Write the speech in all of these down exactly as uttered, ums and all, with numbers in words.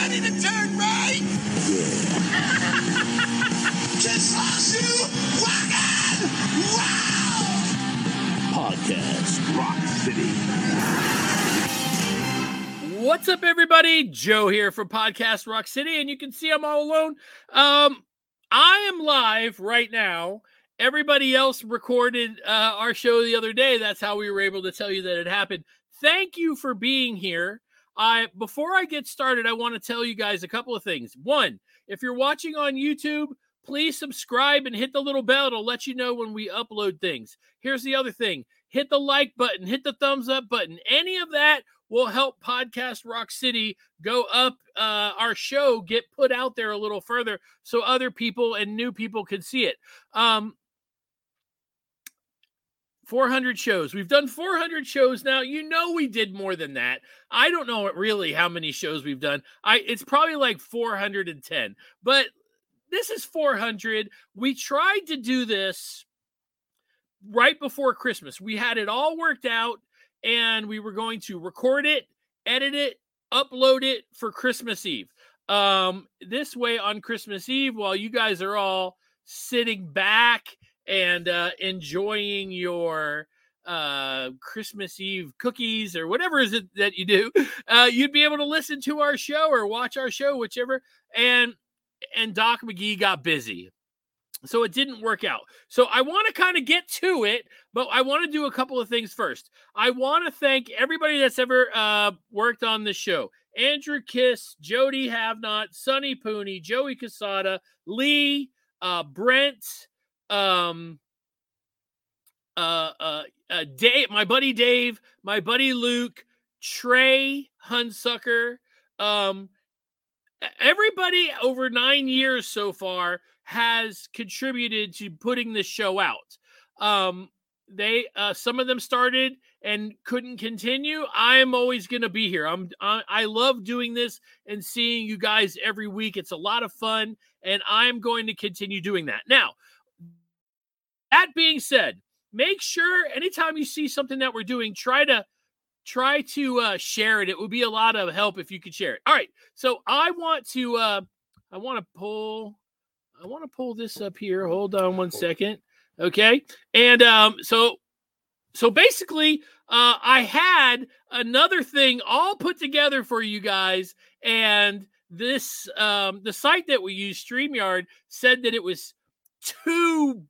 ready to turn right? Just lost you. Wagon! Wow! Podcast Rock City. What's up, everybody? Joe here from Podcast Rock City, and you can see I'm all alone. Um, I am live right now. Everybody else recorded uh, our show the other day. That's how we were able to tell you that it happened. Thank you for being here. I before I get started, I want to tell you guys a couple of things. One, if you're watching on YouTube, please subscribe and hit the little bell. It'll let you know when we upload things. Here's the other thing. Hit the like button. Hit the thumbs up button. Any of that will help Podcast Rock City go up, uh, our show get put out there a little further so other people and new people can see it. Um, four hundred shows. We've done four hundred shows now. You know we did more than that. I don't know really how many shows we've done. I It's probably like four hundred ten. But this is four hundred. We tried to do this right before Christmas. We had it all worked out, and we were going to record it, edit it, upload it for Christmas Eve. Um, this way on Christmas Eve, while you guys are all sitting back and uh, enjoying your uh, Christmas Eve cookies or whatever is it that you do, uh, you'd be able to listen to our show or watch our show, whichever. And and Doc McGee got busy, so it didn't work out. So I want to kind of get to it, but I want to do a couple of things first. I want to thank everybody that's ever uh, worked on this show. Andrew Kiss, Jody Havnot, Sonny Pooney, Joey Casada, Lee, uh, Brent, um, uh, uh, uh, Dave, my buddy Dave, my buddy Luke, Trey Hunsucker, um, everybody over nine years so far has contributed to putting this show out. Um, they, uh, some of them started and couldn't continue. I am always going to be here. I'm, I, I love doing this and seeing you guys every week. It's a lot of fun, and I'm going to continue doing that. Now, that being said, make sure anytime you see something that we're doing, try to try to uh, share it. It would be a lot of help if you could share it. All right. So I want to, uh, I want to pull, I want to pull this up here. Hold on one second. Okay. And um, so, so basically uh, I had another thing all put together for you guys. And this, um, the site that we use, StreamYard, said that it was too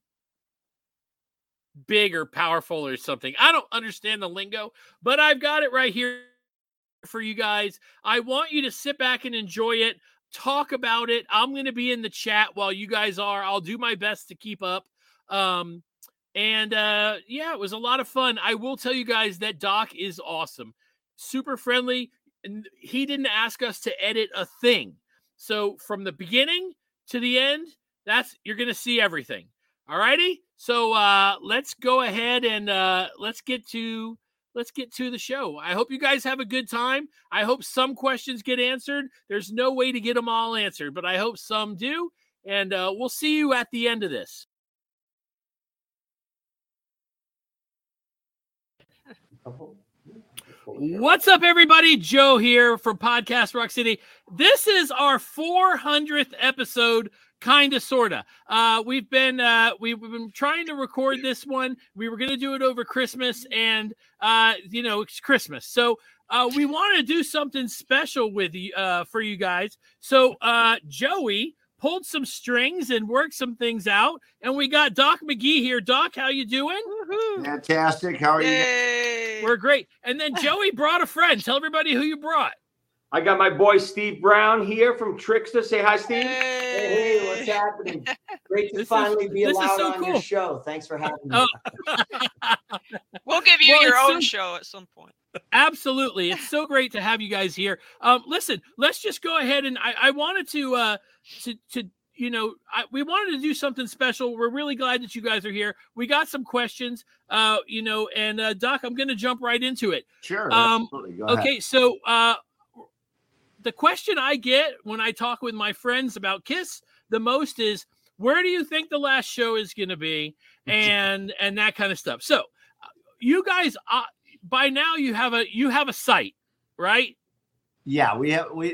big or powerful or something. I don't understand the lingo, but I've got it right here for you guys. I want you to sit back and enjoy it, talk about it. I'm going to be in the chat while you guys are. I'll do my best to keep up. Um, and uh, yeah, it was a lot of fun. I will tell you guys that Doc is awesome, super friendly, and he didn't ask us to edit a thing. So from the beginning to the end, that's you're going to see everything. All righty. So uh, let's go ahead and uh, let's get to let's get to the show. I hope you guys have a good time. I hope some questions get answered. There's no way to get them all answered, but I hope some do. And uh, we'll see you at the end of this. What's up, everybody? Joe here from Podcast Rock City. This is our four hundredth episode. Kind of, sort of. Uh, we've been uh, we've been trying to record this one. We were going to do it over Christmas, and uh, you know it's Christmas, so uh, we want to do something special with you uh, for you guys. So uh, Joey pulled some strings and worked some things out, and we got Doc McGee here. Doc, how you doing? Woo-hoo. Fantastic. How are Yay. you? We're great. And then Joey brought a friend. Tell everybody who you brought. I got my boy Steve Brown here from Trickster. Say hi, Steve. Hey, Hey, what's happening? Great to This is- finally be this is allowed so on your cool. show. Thanks for having me. Oh. we'll give you Well, your it's own so- show at some point. Absolutely. It's so great to have you guys here. Um, listen, let's just go ahead and I, I wanted to, uh, to, to, you know, I, we wanted to do something special. We're really glad that you guys are here. We got some questions, uh, you know, and uh, Doc, I'm going to jump right into it. Sure. Um, absolutely. Go ahead. Okay. So uh, the question I get when I talk with my friends about KISS the most is, where do you think the last show is going to be? And, and that kind of stuff. So uh, you guys, uh, by now you have a, you have a site, right? Yeah, we have we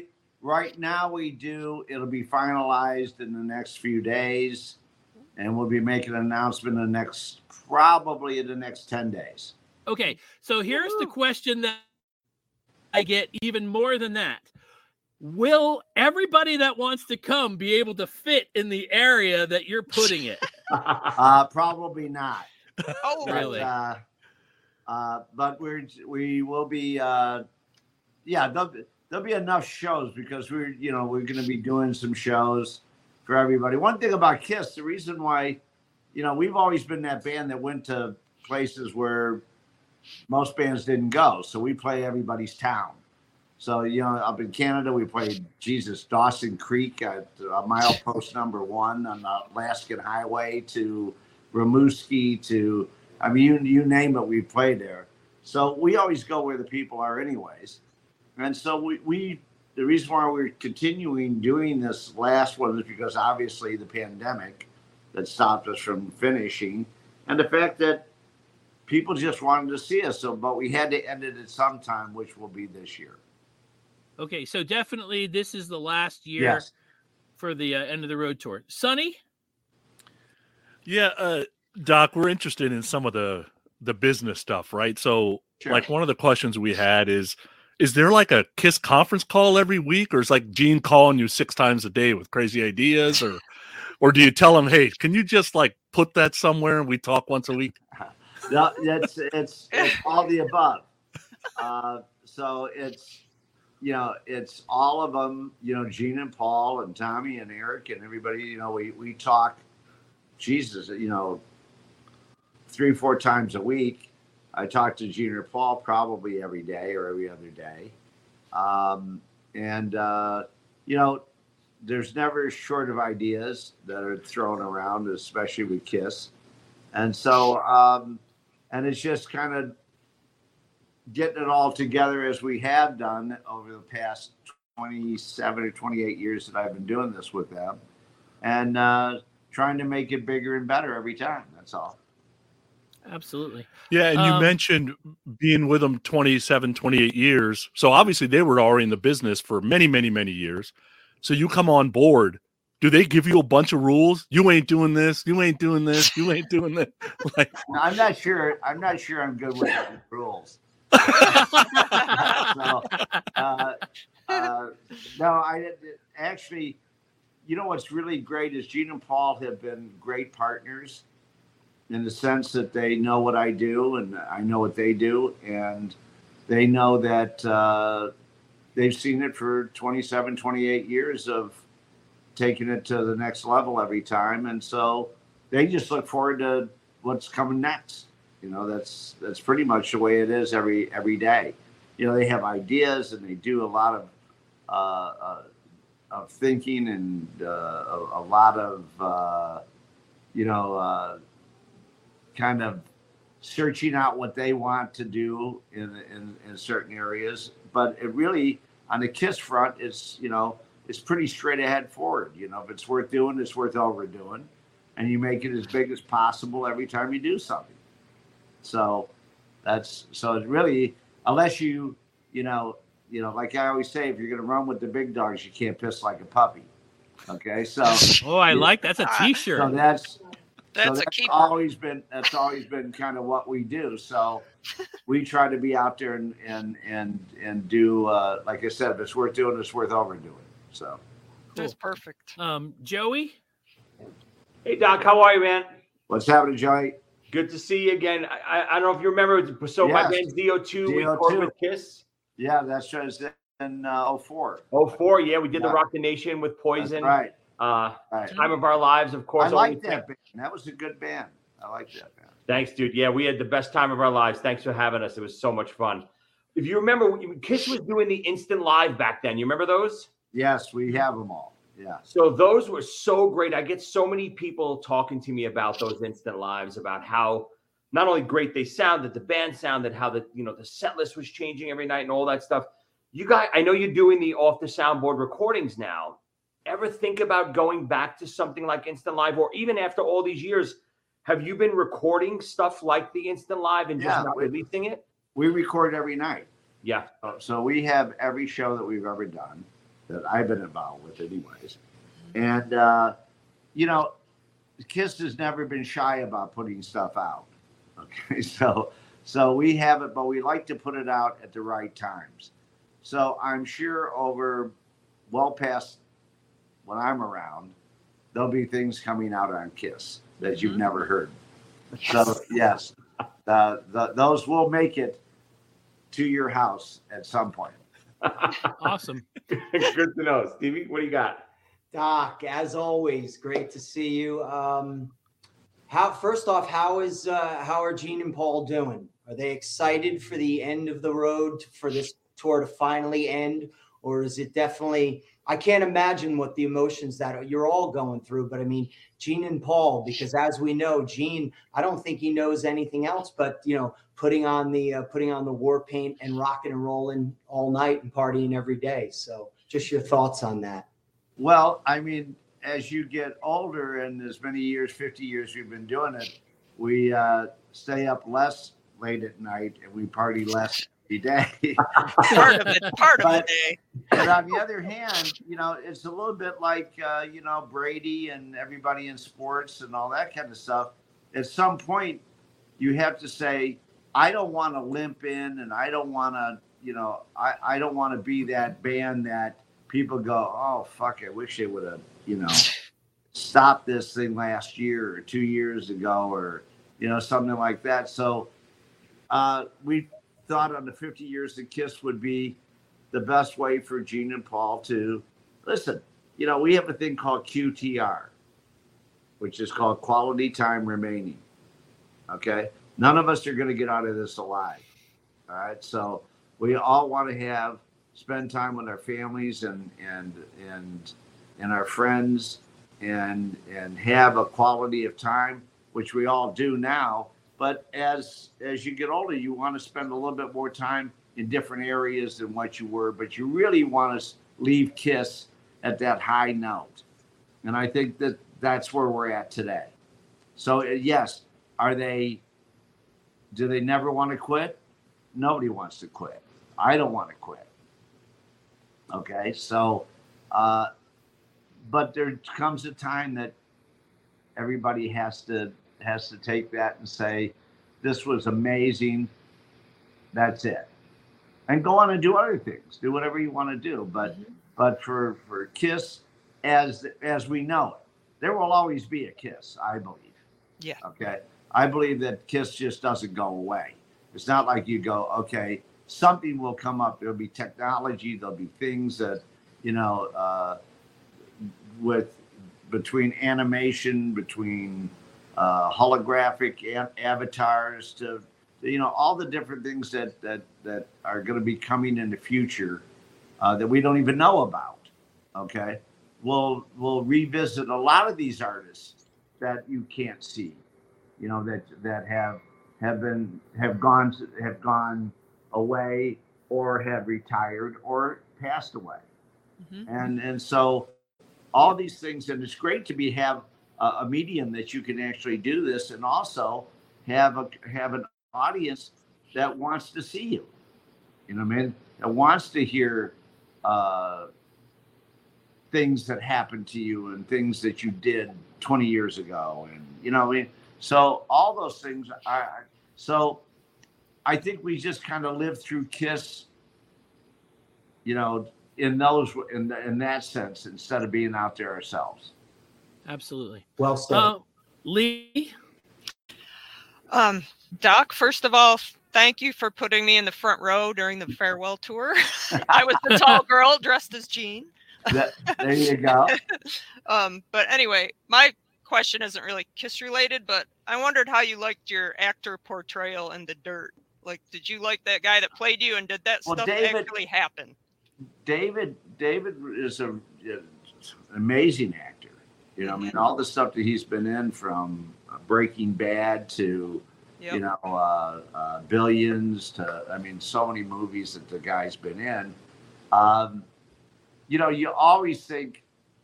right now we do. It'll be finalized in the next few days, and we'll be making an announcement in the next, probably in the next ten days. Okay, so here's the question that I get even more than that. Will everybody that wants to come be able to fit in the area that you're putting it? Uh, probably not. Oh, But, Really? Uh, uh, but we're we will be. Uh, yeah, there'll be, there'll be enough shows because we're you know we're going to be doing some shows for everybody. One thing about KISS, the reason why, you know, we've always been that band that went to places where most bands didn't go, so we play everybody's town. So, you know, up in Canada, we played, Jesus, Dawson Creek at uh, milepost number one on the Alaskan Highway to Rimouski to, I mean, you, you name it, we played there. So we always go where the people are anyways. And so we, we the reason why we're continuing doing this last one is because obviously the pandemic that stopped us from finishing and the fact that people just wanted to see us. So, but we had to end it at some time, which will be this year. Okay, so definitely this is the last year Yes. for the uh, end of the road tour. Sonny? Yeah, uh, Doc, we're interested in some of the the business stuff, right? So, Sure. like, one of the questions we had is, is there like a KISS conference call every week, or is like Gene calling you six times a day with crazy ideas, or, or do you tell him, hey, can you just like put that somewhere and we talk once a week? No, it's, it's, it's all the above. Uh, so it's, you know, it's all of them, you know, Gene and Paul and Tommy and Eric and everybody, you know, we, we talk, Jesus, you know, three, four times a week. I talk to Gene or Paul probably every day or every other day. Um, and, uh, you know, there's never short of ideas that are thrown around, especially with KISS. And so, um, and it's just kind of getting it all together as we have done over the past twenty-seven or twenty-eight years that I've been doing this with them, and uh, trying to make it bigger and better every time. That's all. Absolutely. Yeah, and you Um, mentioned being with them twenty-seven, twenty-eight years. So obviously they were already in the business for many, many, many years. So you come on board. Do they give you a bunch of rules? You ain't doing this. You ain't doing this. You ain't doing that. Like, I'm not sure. I'm not sure I'm good with the rules. so, uh, uh, no, I actually, you know, what's really great is Gene and Paul have been great partners in the sense that they know what I do and I know what they do. And they know that uh, they've seen it for twenty-seven, twenty-eight years of taking it to the next level every time. And so they just look forward to what's coming next. You know, that's that's pretty much the way it is every every day. You know, they have ideas and they do a lot of uh, uh, of thinking and uh, a, a lot of uh, you know uh, kind of searching out what they want to do in in, in certain areas. But it really, on the KISS front, it's you know it's pretty straight ahead forward. You know, if it's worth doing, it's worth overdoing, and you make it as big as possible every time you do something. So that's so it's really, unless you, you know, you know, like I always say, if you're going to run with the big dogs, you can't piss like a puppy. Okay. So, Oh, I like that's a t-shirt. so that's, That's so a that's keeper. always been, that's always been kind of what we do. So we try to be out there and, and, and, and do, uh, like I said, if it's worth doing, it's worth overdoing. So. That's perfect. Um, Joey? Hey, Doc, how are you, man? What's happening, Joey? Good Good to see you again. I, I, I don't know if you remember. So my Yes. band's D O two. We D O two. toured with KISS. Yeah, that's just in uh, oh four. Oh four, yeah, we did the Yeah. Rock the Nation with That's Poison. right. Uh, Right. Time of Our Lives, of course. I like Only- that band. That was a good band. I like that band. Thanks, dude. Yeah, we had the best time of our lives. Thanks for having us. It was so much fun. If you remember, KISS was doing the instant live back then. You remember those? Yes, we have them all. Yeah. So those were so great. I get so many people talking to me about those instant lives, about how not only great they sounded, the band sounded, how the you know the set list was changing every night and all that stuff. You guys, I know you're doing the off the soundboard recordings now. Ever think about going back to something like Instant Live, or even after all these years, have you been recording stuff like the Instant Live and just Yeah, not we- releasing it? We record every night. Yeah. So- So we have every show that we've ever done. that I've been involved with, anyways. And uh, you know, Kiss has never been shy about putting stuff out. Okay, so so we have it, but we like to put it out at the right times. So I'm sure over well past when I'm around, there'll be things coming out on Kiss that you've never heard. So yes, uh, the, those will make it to your house at some point. Awesome. Good to know. Stevie, what do you got? Doc, as always, great to see you. Um, how first off, how is uh, how are Gene and Paul doing? Are they excited for the end of the road for this tour to finally end, or is it definitely? I can't imagine what the emotions that you're all going through, but I mean, Gene and Paul, because as we know, Gene, I don't think he knows anything else but, you know, putting on the uh, putting on the war paint and rocking and rolling all night and partying every day. So, just your thoughts on that. Well, I mean, as you get older and as many years, fifty years we've been doing it, we uh, stay up less late at night and we party less every day. Part of it, part of But- the day. And on the other hand, you know, it's a little bit like, uh, you know, Brady and everybody in sports and all that kind of stuff. At some point, you have to say, I don't want to limp in and I don't want to, you know, I, I don't want to be that band that people go, oh, fuck, I wish they would have, you know, stopped this thing last year or two years ago or, you know, something like that. So uh, we thought on the fifty years of Kiss would be the best way for Gene and Paul to listen. You know, we have a thing called Q T R, which is called quality time remaining. Okay. None of us are going to get out of this alive. All right. So we all want to have spend time with our families and and and and our friends and and have a quality of time, which we all do now. But as as you get older, you want to spend a little bit more time in different areas than what you were, but you really want to leave Kiss at that high note. And I think that that's where we're at today. So uh, yes, are they, do they never want to quit? Nobody wants to quit. I don't want to quit. Okay. So, uh, but there comes a time that everybody has to, has to take that and say, this was amazing. That's it. And go on and do other things. Do whatever you want to do. But mm-hmm. but for, for Kiss, as as we know it, there will always be a Kiss, I believe. Yeah. Okay. I believe that Kiss just doesn't go away. It's not like you go, okay, something will come up. There'll be technology. There'll be things that, you know, uh, with between animation, between uh, holographic a- avatars to, you know, all the different things that that that are going to be coming in the future uh, that we don't even know about. Okay, we'll we'll revisit a lot of these artists that you can't see, you know, that that have have been have gone have gone away or have retired or passed away, mm-hmm. and and so all these things, and it's great to be have a, a medium that you can actually do this, and also have a have an audience that wants to see you, you know what I mean? That wants to hear uh, things that happened to you and things that you did twenty years ago. And, you know what I mean? So all those things are, so I think we just kind of lived through Kiss, you know, in those, in, in that sense, instead of being out there ourselves. Absolutely. Well said. Uh, Lee? Um, Doc, first of all, thank you for putting me in the front row during the farewell tour. I was the tall girl dressed as Gene. That, there you go. um, but anyway, my question isn't really Kiss related, but I wondered how you liked your actor portrayal in The Dirt. Like, did you like that guy that played you, and did that Well, stuff David- actually happen? David, David is a, an amazing actor. You know, I mean, all the stuff that he's been in, from Breaking Bad to, Yep. you know, uh, uh, Billions to, I mean, so many movies that the guy's been in. Um, you know, you always think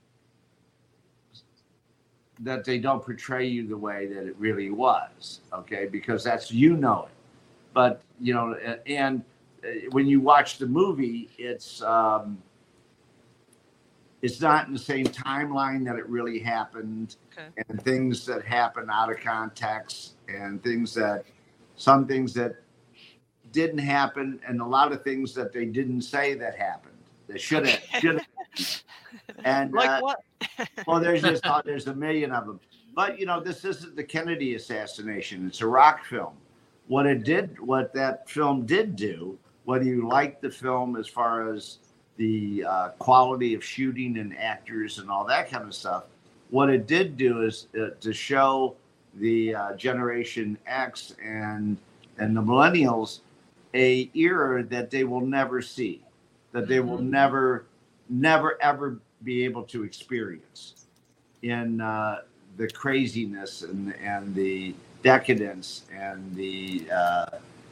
that they don't portray you the way that it really was, okay? Because that's, you know it. But, you know, and when you watch the movie, it's, um, it's not in the same timeline that it really happened, Okay. and things that happen out of context, and things that some things that didn't happen, and a lot of things that they didn't say that happened. They should have. Should have. And Like uh, what? well, there's just uh, there's a million of them. But you know, this isn't the Kennedy assassination. It's a rock film. What it did, what that film did do, whether you like the film as far as the uh, quality of shooting and actors and all that kind of stuff, what it did do is uh, to show the uh, Generation X and and the millennials a era that they will never see, that they will Mhm. never, never ever be able to experience in uh, the craziness and and the decadence and the. Uh,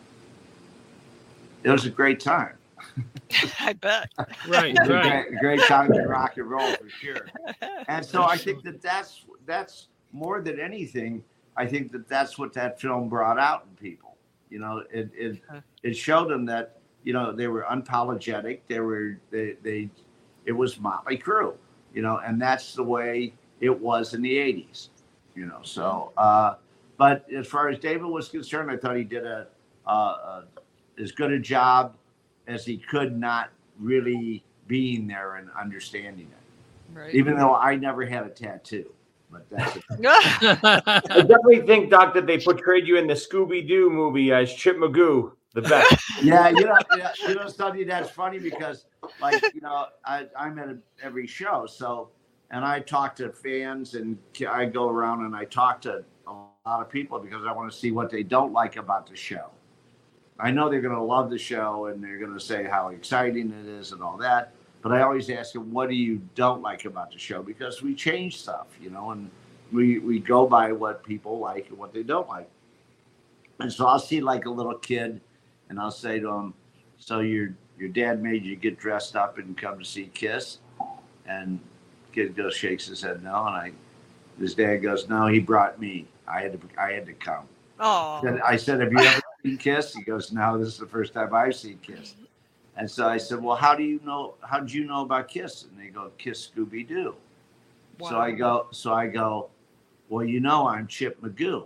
it was a great time. I bet. Right, It was a right. great, great time to rock and roll for sure. And so I think that that's that's more than anything. I think that that's what that film brought out in people. You know, it it Okay. it showed them that you know they were unapologetic. They were they they it was Motley Crue. You know, and that's the way it was in the eighties. You know, so uh, but as far as David was concerned, I thought he did a, uh, a as good a job as he could, not really being there and understanding it. Right. Even though I never had a tattoo, but that's it. I definitely think, Doc, that they portrayed you in the Scooby-Doo movie as Chip Magoo, the best. Yeah, you know, yeah, you know, something that's funny because, like, you know, I, I'm at a, every show, so, and I talk to fans, and I go around and I talk to a lot of people because I want to see what they don't like about the show. I know they're going to love the show and they're going to say how exciting it is and all that, but I always ask them, what do you don't like about the show? Because we change stuff, you know, and we we go by what people like and what they don't like. And so I'll see like a little kid, and I'll say to him, so your your dad made you get dressed up and come to see Kiss? And kid goes, shakes his head no, and I his dad goes, no, he brought me. I had to I had to come. Oh. Then I said, have you ever seen Kiss? He goes, no, this is the first time I've seen Kiss. And so I said, well, how do you know, how did you know about Kiss? And they go, Kiss Scooby-Doo. So I go, so I go, well, you know, I'm Chip Magoo.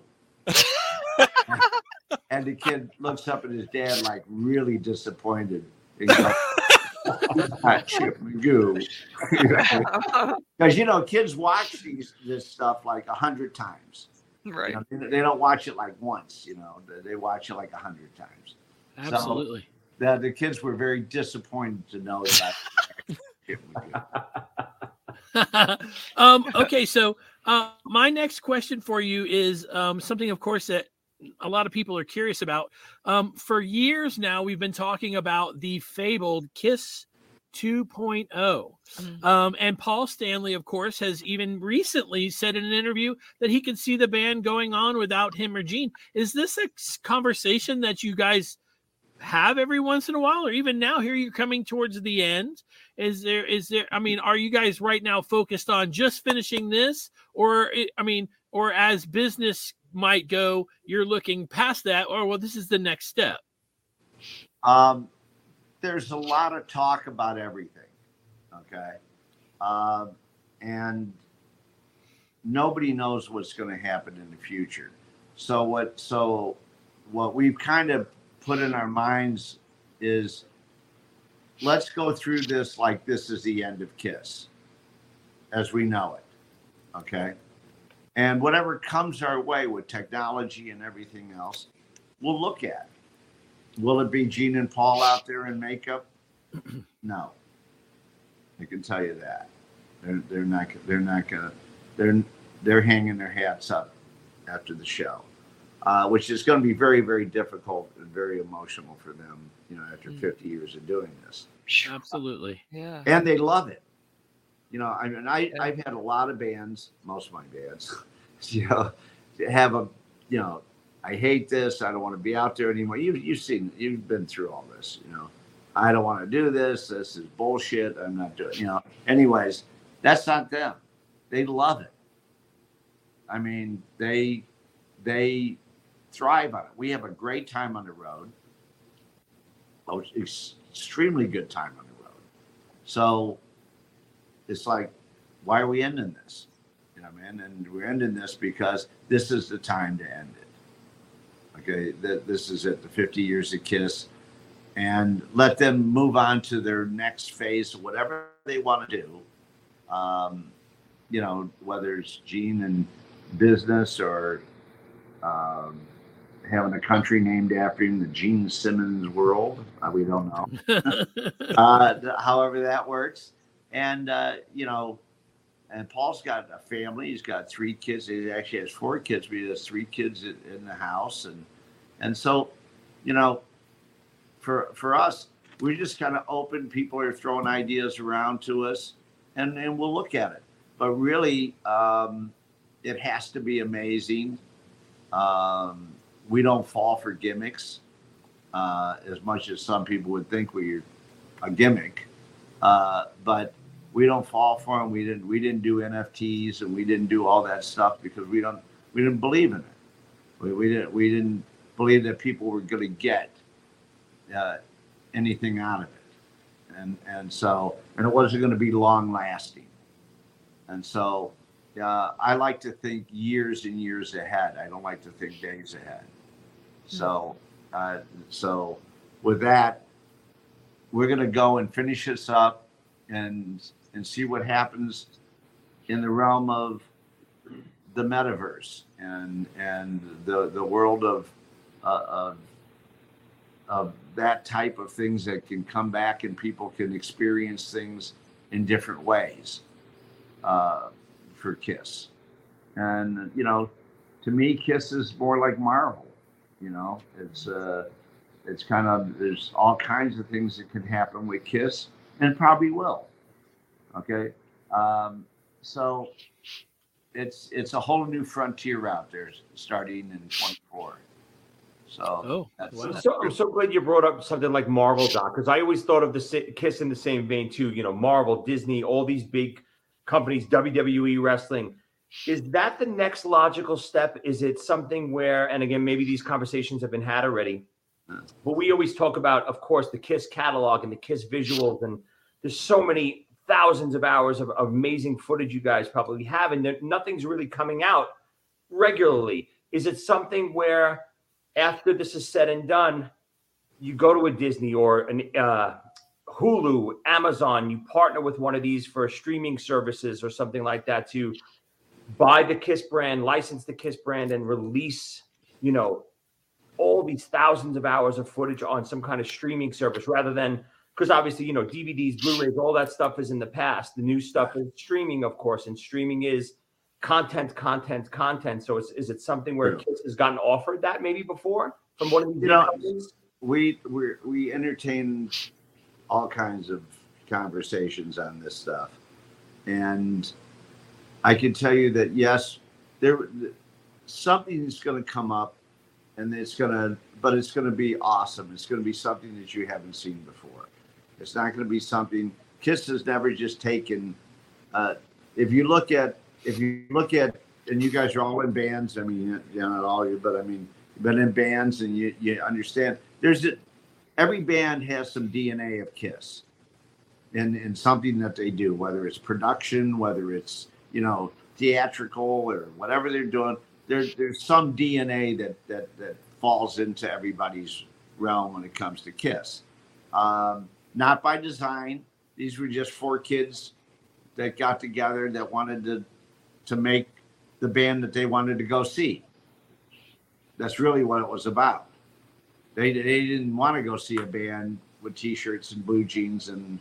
And the kid looks up at his dad like really disappointed. And he goes, "It's not Chip Magoo." Because, you know, kids watch these this stuff like a hundred times. Right. You know, they, they don't watch it like once, you know, they, they watch it like a hundred times. Absolutely. So the, the kids were very disappointed to know that. um, okay, so uh, my next question for you is um, something, of course, that a lot of people are curious about. Um, for years now, we've been talking about the fabled Kiss two point oh. Mhm. Um, and Paul Stanley, of course, has even recently said in an interview that he could see the band going on without him or Gene. Is this a s- conversation that you guys have every once in a while, or even now here you're coming towards the end? Is there, is there, I mean, are you guys right now focused on just finishing this, or, I mean, or as business might go, you're looking past that, or, well, this is the next step? Um, there's a lot of talk about everything. Okay. Um, and nobody knows what's going to happen in the future. So what, so what we've kind of put in our minds is let's go through this like this is the end of Kiss as we know it. Okay. And whatever comes our way with technology and everything else, we'll look at. Will it be Gene and Paul out there in makeup? No. I can tell you that. They're they're not they're not gonna they're they're hanging their hats up after the show. Uh, which is going to be very, very difficult and very emotional for them, you know, after fifty years of doing this. Absolutely. Yeah. And they love it. You know, I mean, I, I've had a lot of bands, most of my bands, you know, have a, you know, I hate this. I don't want to be out there anymore. You, you've seen, you've been through all this, you know. I don't want to do this. This is bullshit. I'm not doing, you know. Anyways, that's not them. They love it. I mean, they, they thrive on it. We have a great time on the road. Oh, extremely good time on the road. So it's like, why are we ending this? You know, man, and we're ending this because this is the time to end it. Okay, th- this is it, the fifty years of KISS, and let them move on to their next phase, whatever they want to do. Um, you know, whether it's Gene and business or um, having a country named after him, the Gene Simmons world, uh, we don't know. uh, th- however that works. And, uh, you know, and Paul's got a family. He's got three kids. He actually has four kids, but he has three kids in, in the house. And, and so, you know, for, for us, we're just kind of open. People are throwing ideas around to us, and, and we'll look at it. But really, um, it has to be amazing. Um, we don't fall for gimmicks uh, as much as some people would think we're a gimmick. Uh, but we don't fall for them. We didn't. We didn't do N F Ts and we didn't do all that stuff because we don't. We didn't believe in it. We, we didn't. We didn't believe that people were going to get uh, anything out of it, and and so and it wasn't going to be long lasting. And so, uh, I like to think years and years ahead. I don't like to think days ahead. So, uh, so with that, we're going to go and finish this up and and see what happens in the realm of the metaverse and and the the world of uh, of of that type of things that can come back and people can experience things in different ways. Uh, for KISS, and you know, to me, KISS is more like Marvel. You know, it's uh, it's kind of there's all kinds of things that can happen with KISS, and probably will. Okay, um, so it's it's a whole new frontier out there starting in twenty-four. So, oh, that's, wow. So I'm so glad you brought up something like Marvel, Doc, because I always thought of the sa- KISS in the same vein too. You know, Marvel, Disney, all these big companies, W W E wrestling. Is that the next logical step? Is it something where, and again, maybe these conversations have been had already, but we always talk about, of course, the KISS catalog and the KISS visuals, and there's so many thousands of hours of, of amazing footage you guys probably have, and there, nothing's really coming out regularly. Is it something where after this is said and done, you go to a Disney or an uh, Hulu, Amazon, you partner with one of these for streaming services or something like that to buy the KISS brand, license the KISS brand, and release, you know, all these thousands of hours of footage on some kind of streaming service rather than, because obviously, you know, D V Ds, Blu-rays, all that stuff is in the past. The new stuff is streaming, of course, and streaming is content, content, content. So is, is it something where Yeah. KISS has gotten offered that maybe before from one of these You know, companies? we we we entertain all kinds of conversations on this stuff, and I can tell you that yes, there something's going to come up, and it's going to, but it's going to be awesome. It's going to be something that you haven't seen before. It's not going to be something KISS has never just taken. Uh, if you look at if you look at, and you guys are all in bands. I mean, you know, not all you, but I mean, you've been in bands, and you you understand. There's a, every band has some D N A of KISS in, in something that they do, whether it's production, whether it's, you know, theatrical or whatever they're doing. There's there's some D N A that that that falls into everybody's realm when it comes to KISS. Um, not by design. These were just four kids that got together that wanted to to make the band that they wanted to go see. That's really what it was about. They they didn't want to go see a band with T-shirts and blue jeans and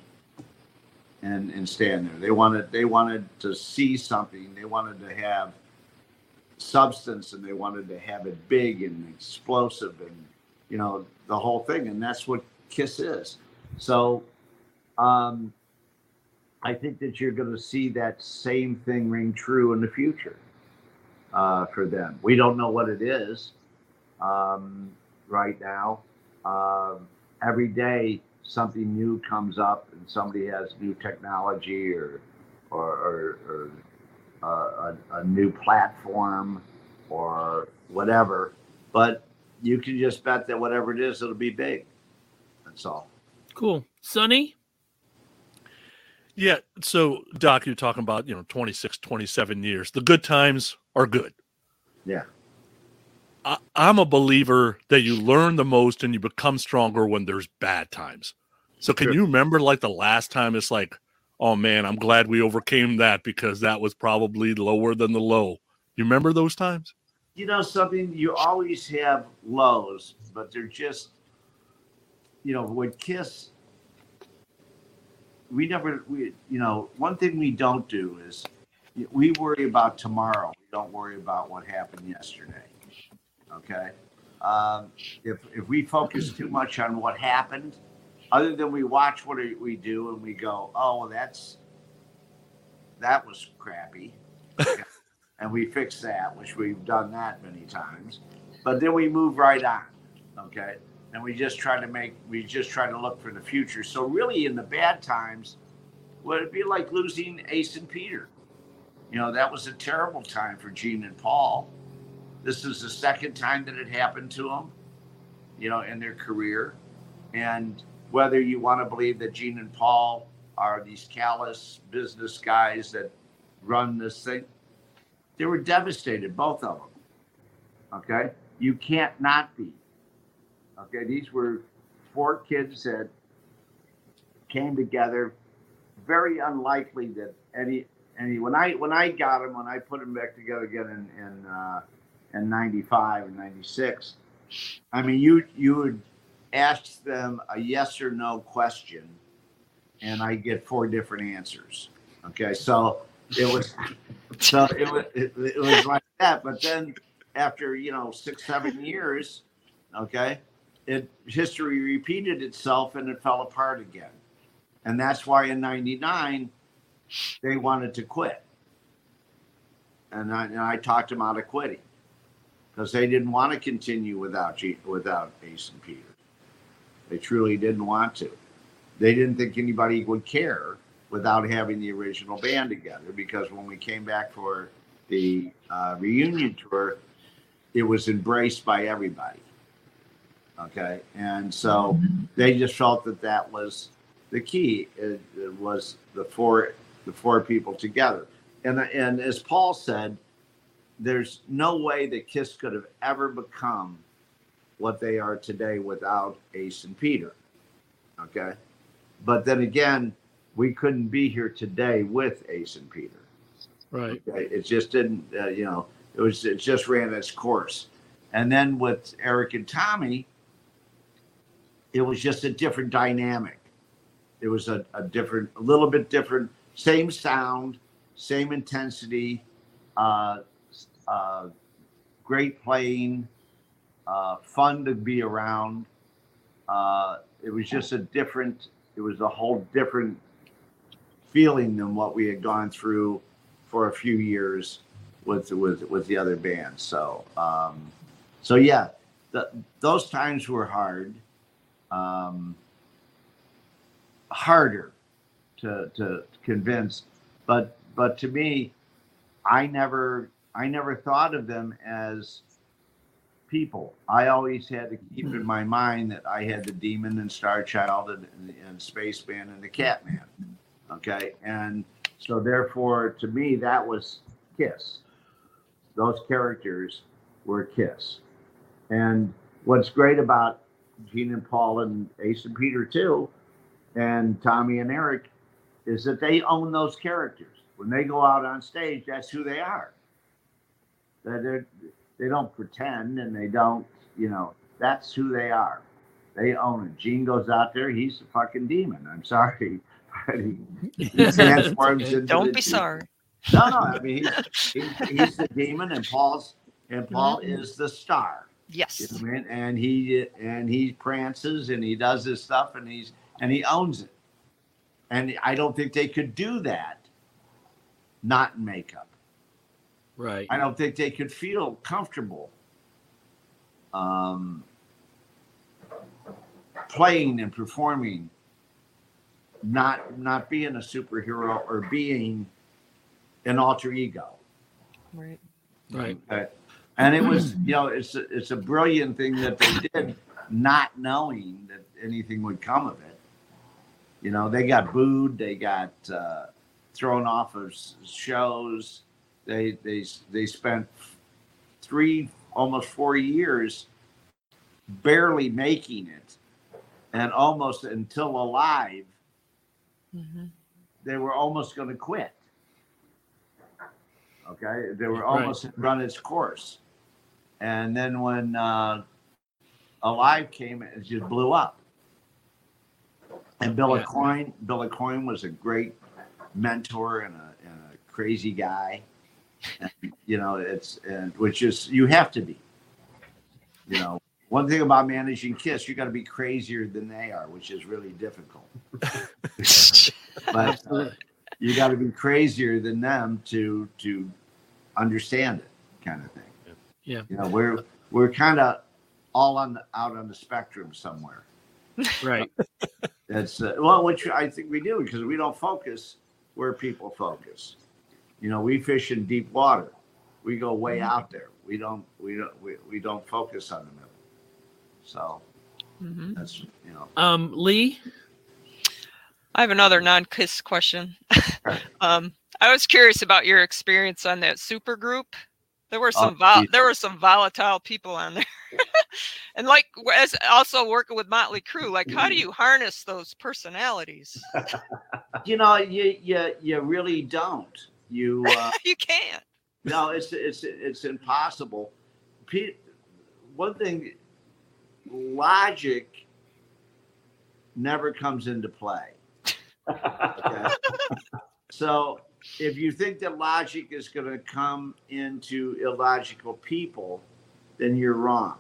and and stand there. They wanted they wanted to see something. They wanted to have substance, and they wanted to have it big and explosive, and you know, the whole thing. And that's what KISS is. So um, I think that you're going to see that same thing ring true in the future uh, for them. We don't know what it is. Um, right now. Um, every day something new comes up, and somebody has new technology or or, or, or uh, a, a new platform or whatever. But you can just bet that whatever it is, it'll be big. That's all. Cool. Sonny? Yeah. So, Doc, you're talking about, you know, twenty-six, twenty-seven years. The good times are good. Yeah. I, I'm a believer that you learn the most and you become stronger when there's bad times. So can Sure. you remember like the last time it's like, oh man, I'm glad we overcame that because that was probably lower than the low. You remember those times? You know something, you always have lows, but they're just, you know, with Kiss, we never, we, you know, one thing we don't do is we worry about tomorrow. We don't worry about what happened yesterday. Okay. Um, if, if we focus too much on what happened, other than we watch what we do and we go, oh, well, that's, that was crappy. Okay. And we fix that, which we've done that many times. But then we move right on. Okay. And we just try to make, we just try to look for the future. So really in the bad times, would it be like losing Ace and Peter? You know, that was a terrible time for Gene and Paul. This is the second time that it happened to them, you know, in their career. And whether you want to believe that Gene and Paul are these callous business guys that run this thing, they were devastated, both of them. Okay? You can't not be. Okay? These were four kids that came together. Very unlikely that any any when I when I got them, when I put them back together again in in, uh, in ninety-five and ninety-six, I mean you you would ask them a yes or no question, and I get four different answers. Okay, so it was so it was it, it was like that. But then after you know six seven years, okay, it history repeated itself and it fell apart again. And that's why in ninety-nine, they wanted to quit. And I, and I talked them out of quitting because they didn't want to continue without G, without Ace and Peter. They truly didn't want to. They didn't think anybody would care without having the original band together, because when we came back for the uh, reunion tour, it was embraced by everybody. Okay. And so they just felt that that was the key. It, it was the four, the four people together. And, and as Paul said, there's no way that Kiss could have ever become what they are today without Ace and Peter. Okay. But then again, we couldn't be here today with Ace and Peter. Right. Okay? It just didn't, uh, you know, it was, it just ran its course. And then with Eric and Tommy, it was just a different dynamic. It was a, a different, a little bit different, same sound, same intensity, uh, uh, great playing, uh, fun to be around. Uh, it was just a different, it was a whole different feeling than what we had gone through for a few years with with with the other bands. So, um, so yeah, the, those times were hard. Um, harder to to convince, but but to me, I never I never thought of them as people. I always had to keep in my mind that I had the Demon and Star Child and, and, and Spaceman and the Catman. Okay, and so therefore, to me, that was Kiss. Those characters were Kiss. And what's great about Gene and Paul and Ace and Peter too, and Tommy and Eric, is that they own those characters. When they go out on stage, that's who they are. They're, they don't pretend, and they don't, you know, that's who they are. They own it. Gene goes out there, he's a fucking demon. I'm sorry. he, he transforms into Don't the be demon. sorry. No, no. I mean, he's, he's, he's the demon, and Paul's and Paul is the star. Yes. You know what I mean? And he and he prances and he does his stuff, and he's and he owns it. And I don't think they could do that not in makeup. Right. I don't think they could feel comfortable um, playing and performing, not not being a superhero or being an alter ego. Right. Right. Okay. And it was, you know, it's a, it's a brilliant thing that they did, not knowing that anything would come of it. You know, they got booed, they got uh, thrown off of shows. They they they spent three, almost four years barely making it, and almost until Alive, mm-hmm. they were almost going to quit. Okay, they were almost right. run its course, and then when uh, Alive came, it just blew up. And Bill yeah. Aucoin, Bill Aucoin was a great mentor and a, and a crazy guy. And, you know, it's and which is you have to be. You know, one thing about managing KISS, you got to be crazier than they are, which is really difficult. But uh, you got to be crazier than them to to understand it, kind of thing. Yeah. You know, we're we're kind of all on the, out on the spectrum somewhere. Right. That's uh, well, which I think we do because we don't focus where people focus. You know, we fish in deep water. We go way mm-hmm. out there. We don't. We don't. We, we don't focus on the middle. So mm-hmm. that's you know. Um, Lee, I have another non-KISS question. um, I was curious about your experience on that super group. There were some oh, vol- there were some volatile people on there, and like as also working with Motley Crue, like how do you harness those personalities? You know, you you you really don't. You uh, you can't. No, it's it's it's impossible. Pete, one thing, logic never comes into play. Okay? So if you think that logic is going to come into illogical people, then you're wrong.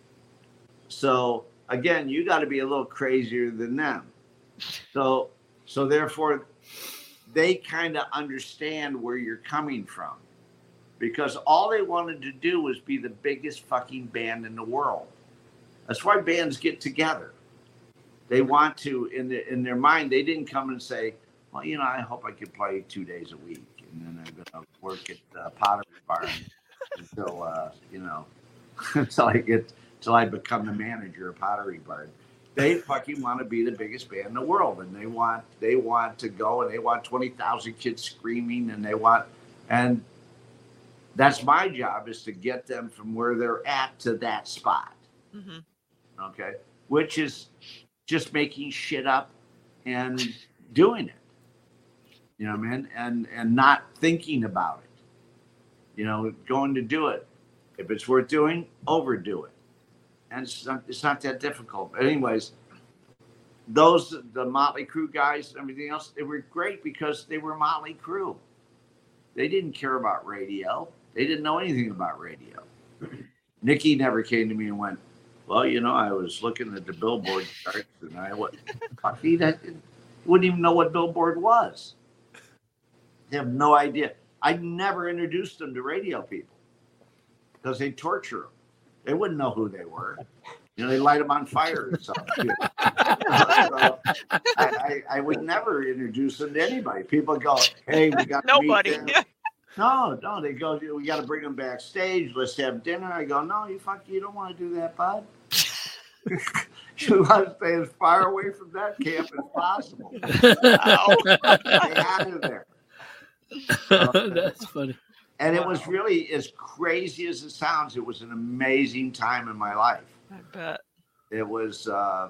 So again, you got to be a little crazier than them. So so therefore, they kind of understand where you're coming from, because all they wanted to do was be the biggest fucking band in the world. That's why bands get together. They want to, in the, in their mind, they didn't come and say, well, you know, I hope I can play two days a week, and then I'm going to work at uh, Pottery Barn until, uh, you know, until I get, until I become the manager of Pottery Barn. They fucking want to be the biggest band in the world, and they want, they want to go, and they want twenty thousand kids screaming, and they want, and that's my job, is to get them from where they're at to that spot. Mm-hmm. Okay, which is just making shit up and doing it. You know what I mean? And and not thinking about it. You know, going to do it. If it's worth doing, overdo it. And it's not, it's not that difficult. But anyways, those, the Motley Crue guys and everything else, they were great because they were Motley Crue. They didn't care about radio. They didn't know anything about radio. Nikki never came to me and went, well, you know, I was looking at the Billboard charts and I went, fuck, he wouldn't even know what Billboard was. They have no idea. I never introduced them to radio people because they torture them. They wouldn't know who they were. You know, they light them on fire or something. so I, I, I would never introduce them to anybody. People go, hey, we got nobody. To meet them. No, no, they go, we got to bring them backstage. Let's have dinner. I go, no, you fuck, you don't want to do that, bud. You want to stay as far away from that camp as possible. Stay out of there. Uh, That's funny. And wow. It was really, as crazy as it sounds, it was an amazing time in my life. I bet. It was. Uh,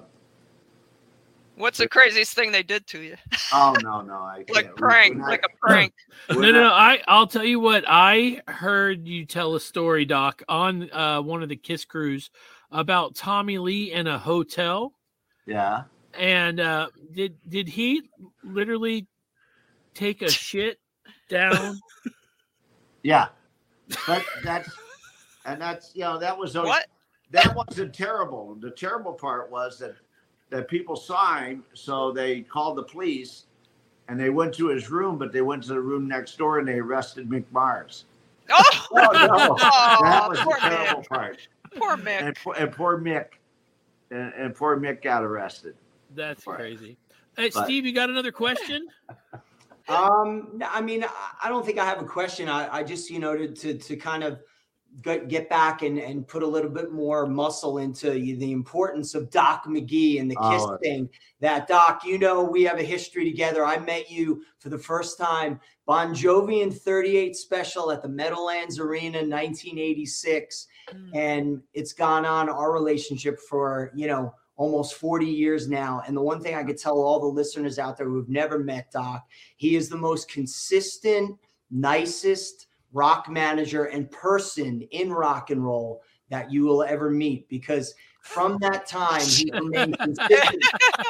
What's the craziest thing they did to you? Oh, no, no. I can't. Like prank, not, like a prank. No, no, no. I, I'll tell you what. I heard you tell a story, Doc, on uh, one of the KISS crews about Tommy Lee in a hotel. Yeah. And uh, did did he literally take a shit down? Yeah. But that's, and that's, you know, that was, always, what? That wasn't terrible. The terrible part was that, that people saw him, so they called the police, and they went to his room, but they went to the room next door, and they arrested Mick Mars. Oh, oh no. Oh, that was poor the terrible Mick. part. Poor Mick. And, and poor Mick. And, and poor Mick got arrested. That's Right. crazy. Hey, But- Steve, you got another question? Um, I mean, I- I don't think I have a question. I, I just, you know, to, to, to kind of get, get back and, and put a little bit more muscle into the importance of Doc McGee and the Kiss Oh. thing. That Doc, you know, we have a history together. I met you for the first time, Bon Jovi and thirty-eight special at the Meadowlands Arena in nineteen eighty-six. Mm. And it's gone on our relationship for, you know, almost forty years now. And the one thing I could tell all the listeners out there who've never met Doc, he is the most consistent, nicest rock manager and person in rock and roll that you will ever meet, because from that time he remained consistent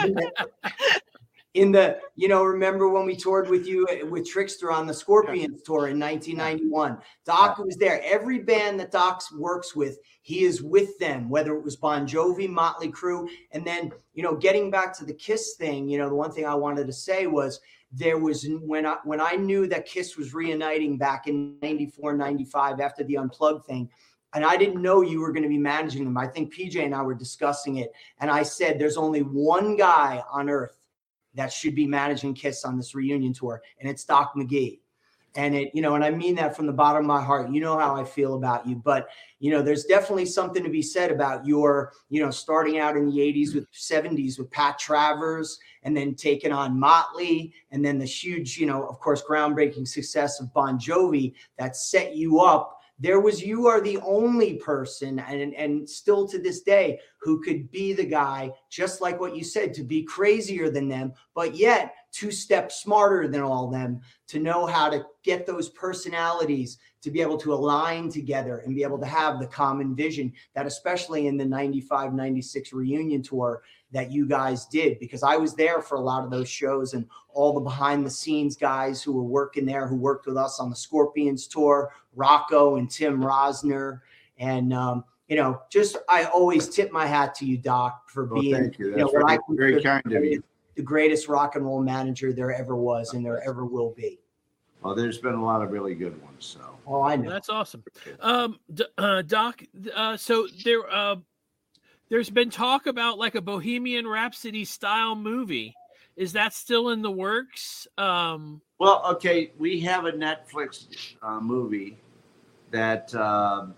in the, you know, remember when we toured with you with Trickster on the Scorpions tour in nineteen ninety-one? Doc was there. Every band that Doc works with, he is with them, whether it was Bon Jovi, Motley Crue. And then, you know, getting back to the Kiss thing, you know, the one thing I wanted to say was there was when I, when I knew that Kiss was reuniting back in ninety-four, ninety-five after the Unplugged thing, and I didn't know you were going to be managing them. I think P J and I were discussing it. And I said, there's only one guy on earth that should be managing Kiss on this reunion tour, and it's Doc McGee. And it, you know, and I mean that from the bottom of my heart. You know how I feel about you, but you know, there's definitely something to be said about your, you know, starting out in the eighties with seventies with Pat Travers, and then taking on Motley, and then the huge, you know, of course, groundbreaking success of Bon Jovi that set you up. There was, you are the only person, and, and still to this day, who could be the guy, just like what you said, to be crazier than them, but yet two steps smarter than all them, to know how to get those personalities to be able to align together and be able to have the common vision that, especially in the ninety-five ninety-six reunion tour that you guys did, because I was there for a lot of those shows, and all the behind the scenes guys who were working there, who worked with us on the Scorpions tour, Rocco and Tim Rosner. And, um, you know, just, I always tip my hat to you, Doc, for Well, being, thank you. you know, That's what I very, very consider kind of you. the greatest rock and roll manager there ever was and there ever will be. Well, there's been a lot of really good ones. So, Oh, I know. That's awesome. Um, D- uh, Doc, uh, so there, uh, there's been talk about like a Bohemian Rhapsody style movie. Is that still in the works? Um, well, okay, we have a Netflix uh, movie that um,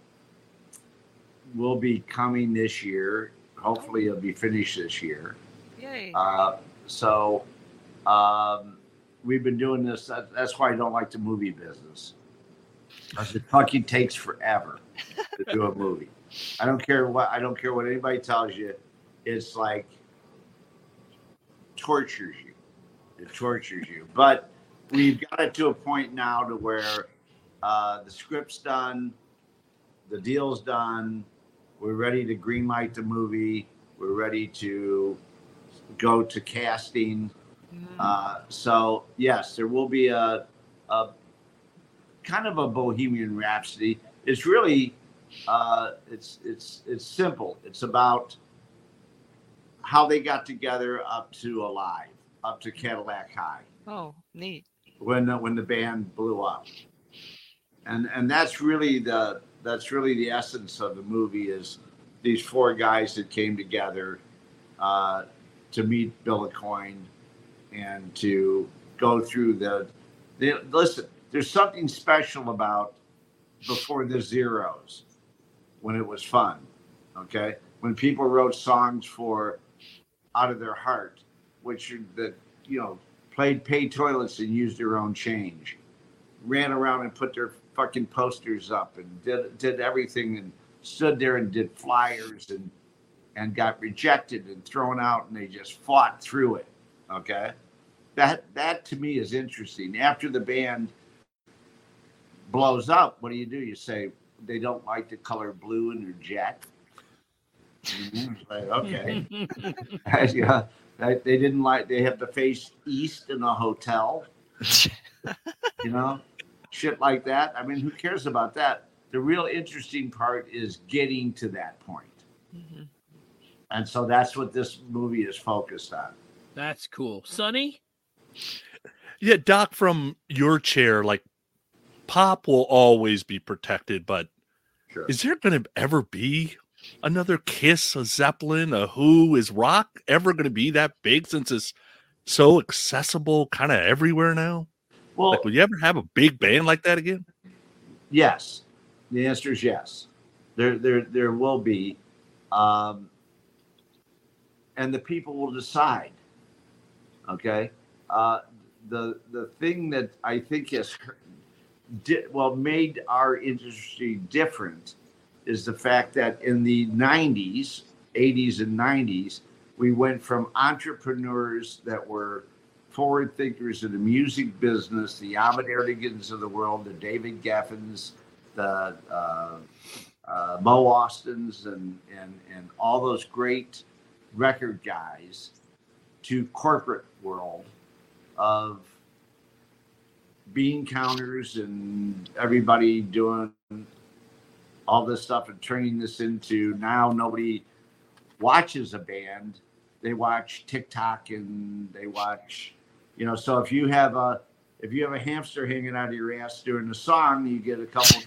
will be coming this year. Hopefully, it'll be finished this year. Yay. Uh, so, um, we've been doing this. That, that's why I don't like the movie business. Because it fucking takes forever to do a movie. I don't care what I don't care what anybody tells you. It's like tortures you. It tortures you. But we've got it to a point now to where uh, the script's done, the deal's done. We're ready to greenlight the movie. We're ready to go to casting. Uh, so yes, there will be a, a kind of a Bohemian Rhapsody. It's really uh, it's it's it's simple. It's about how they got together up to Alive, up to Cadillac High. Oh, neat. When the, when the band blew up, and and that's really the that's really the essence of the movie, is these four guys that came together uh, to meet Bill Aucoin and to go through the, the listen. There's something special about before the Zeros, when it was fun, okay? When people wrote songs for out of their heart, which that you know played pay toilets and used their own change, ran around and put their fucking posters up and did did everything and stood there and did flyers and and got rejected and thrown out, and they just fought through it, okay? That that to me is interesting. After the band blows up, what do you do? You say they don't like the color blue in their jet. Mm-hmm. Like, okay. Yeah, they, they didn't like. They have to face east in a hotel. You know, shit like that. I mean, who cares about that? The real interesting part is getting to that point. Mm-hmm. And so that's what this movie is focused on. That's cool. Sonny? Yeah, Doc, from your chair, like, pop will always be protected, but Sure. is there going to ever be another Kiss, a Zeppelin, a Who? Is rock ever going to be that big, since it's so accessible kind of everywhere now? Well, Like, will you ever have a big band like that again? yes. The answer is yes. There, there, there will be, um, and the people will decide. Okay, uh, the the thing that I think has di- well made our industry different is the fact that in the nineties, eighties, and nineties, we went from entrepreneurs that were forward thinkers in the music business, the Ahmet Ertegans of the world, the David Geffens, the uh, uh, Mo Austins, and, and, and all those great record guys, to corporate world of bean counters and everybody doing all this stuff and turning this into, now nobody watches a band. They watch TikTok and they watch, you know, so if you have a, if you have a hamster hanging out of your ass during the song, you get a couple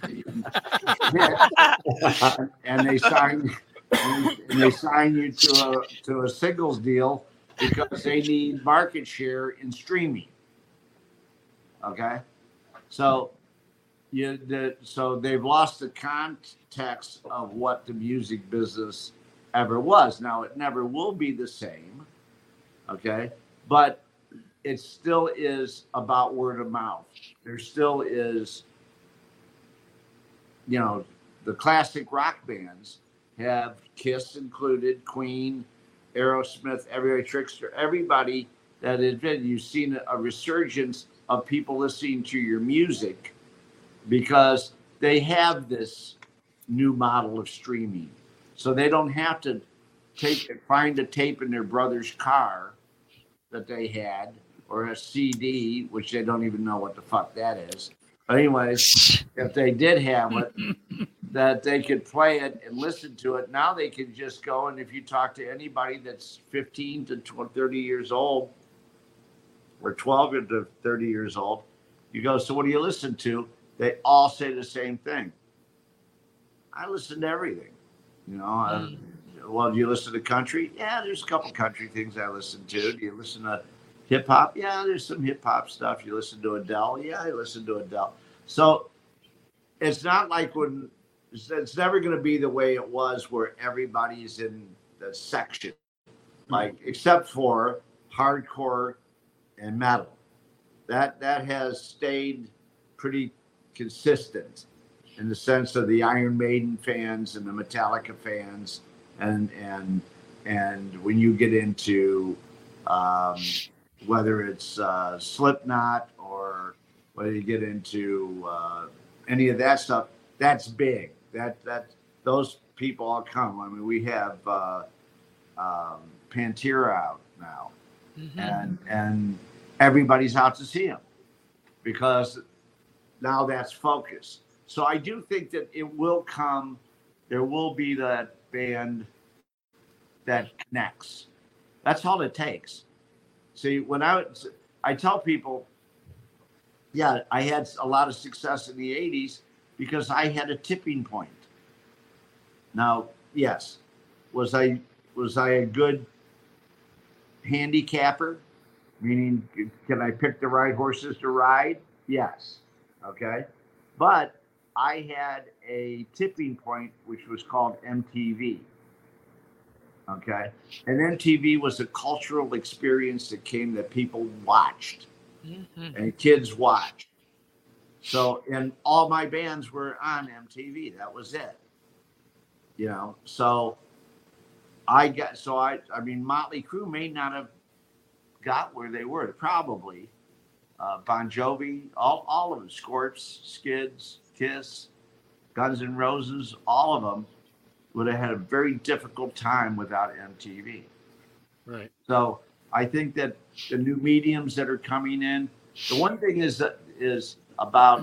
of and they sign and they sign you to a to a singles deal because they need market share in streaming. Okay, so you the so they've lost the context of what the music business ever was. Now it never will be the same. Okay, but it still is about word of mouth. There still is, you know, the classic rock bands have Kiss included, Queen, Aerosmith, everybody, Trickster, everybody that has been. You've seen a resurgence of people listening to your music because they have this new model of streaming. So they don't have to take find a tape in their brother's car that they had, or a C D, which they don't even know what the fuck that is. But anyways, if they did have it, that they could play it and listen to it. Now they can just go, and if you talk to anybody that's fifteen to thirty years old, or twelve to thirty years old, you go, so what do you listen to? They all say the same thing. I listen to everything. You know, mm. I, well, do you listen to country? Yeah, there's a couple country things I listen to. Do you listen to hip hop? Yeah, there's some hip hop stuff. You listen to Adele? Yeah, I listen to Adele. So it's not like when it's, it's never going to be the way it was where everybody's in the section, like except for hardcore and metal. That that has stayed pretty consistent in the sense of the Iron Maiden fans and the Metallica fans, and and and when you get into um, whether it's uh, Slipknot or whether you get into uh, any of that stuff, that's big. That that those people all come. I mean, we have uh, um, Pantera out now, mm-hmm. and and everybody's out to see them because now that's focus. So I do think that it will come. There will be that band that connects. That's all it takes. See, when I I tell people, yeah, I had a lot of success in the eighties because I had a tipping point. Now, yes, was I was I a good handicapper? Meaning, can I pick the right horses to ride? Yes. Okay. But I had a tipping point, which was called M T V. Okay. And M T V was a cultural experience that came that people watched mm-hmm. and kids watched. So, and all my bands were on M T V. That was it. You know, so I got, so I, I mean, Motley Crue may not have got where they were, probably. Uh, Bon Jovi, all, all of them, Scorps, Skids, Kiss, Guns N' Roses, all of them would have had a very difficult time without M T V. Right. So I think that the new mediums that are coming in, the one thing is that is about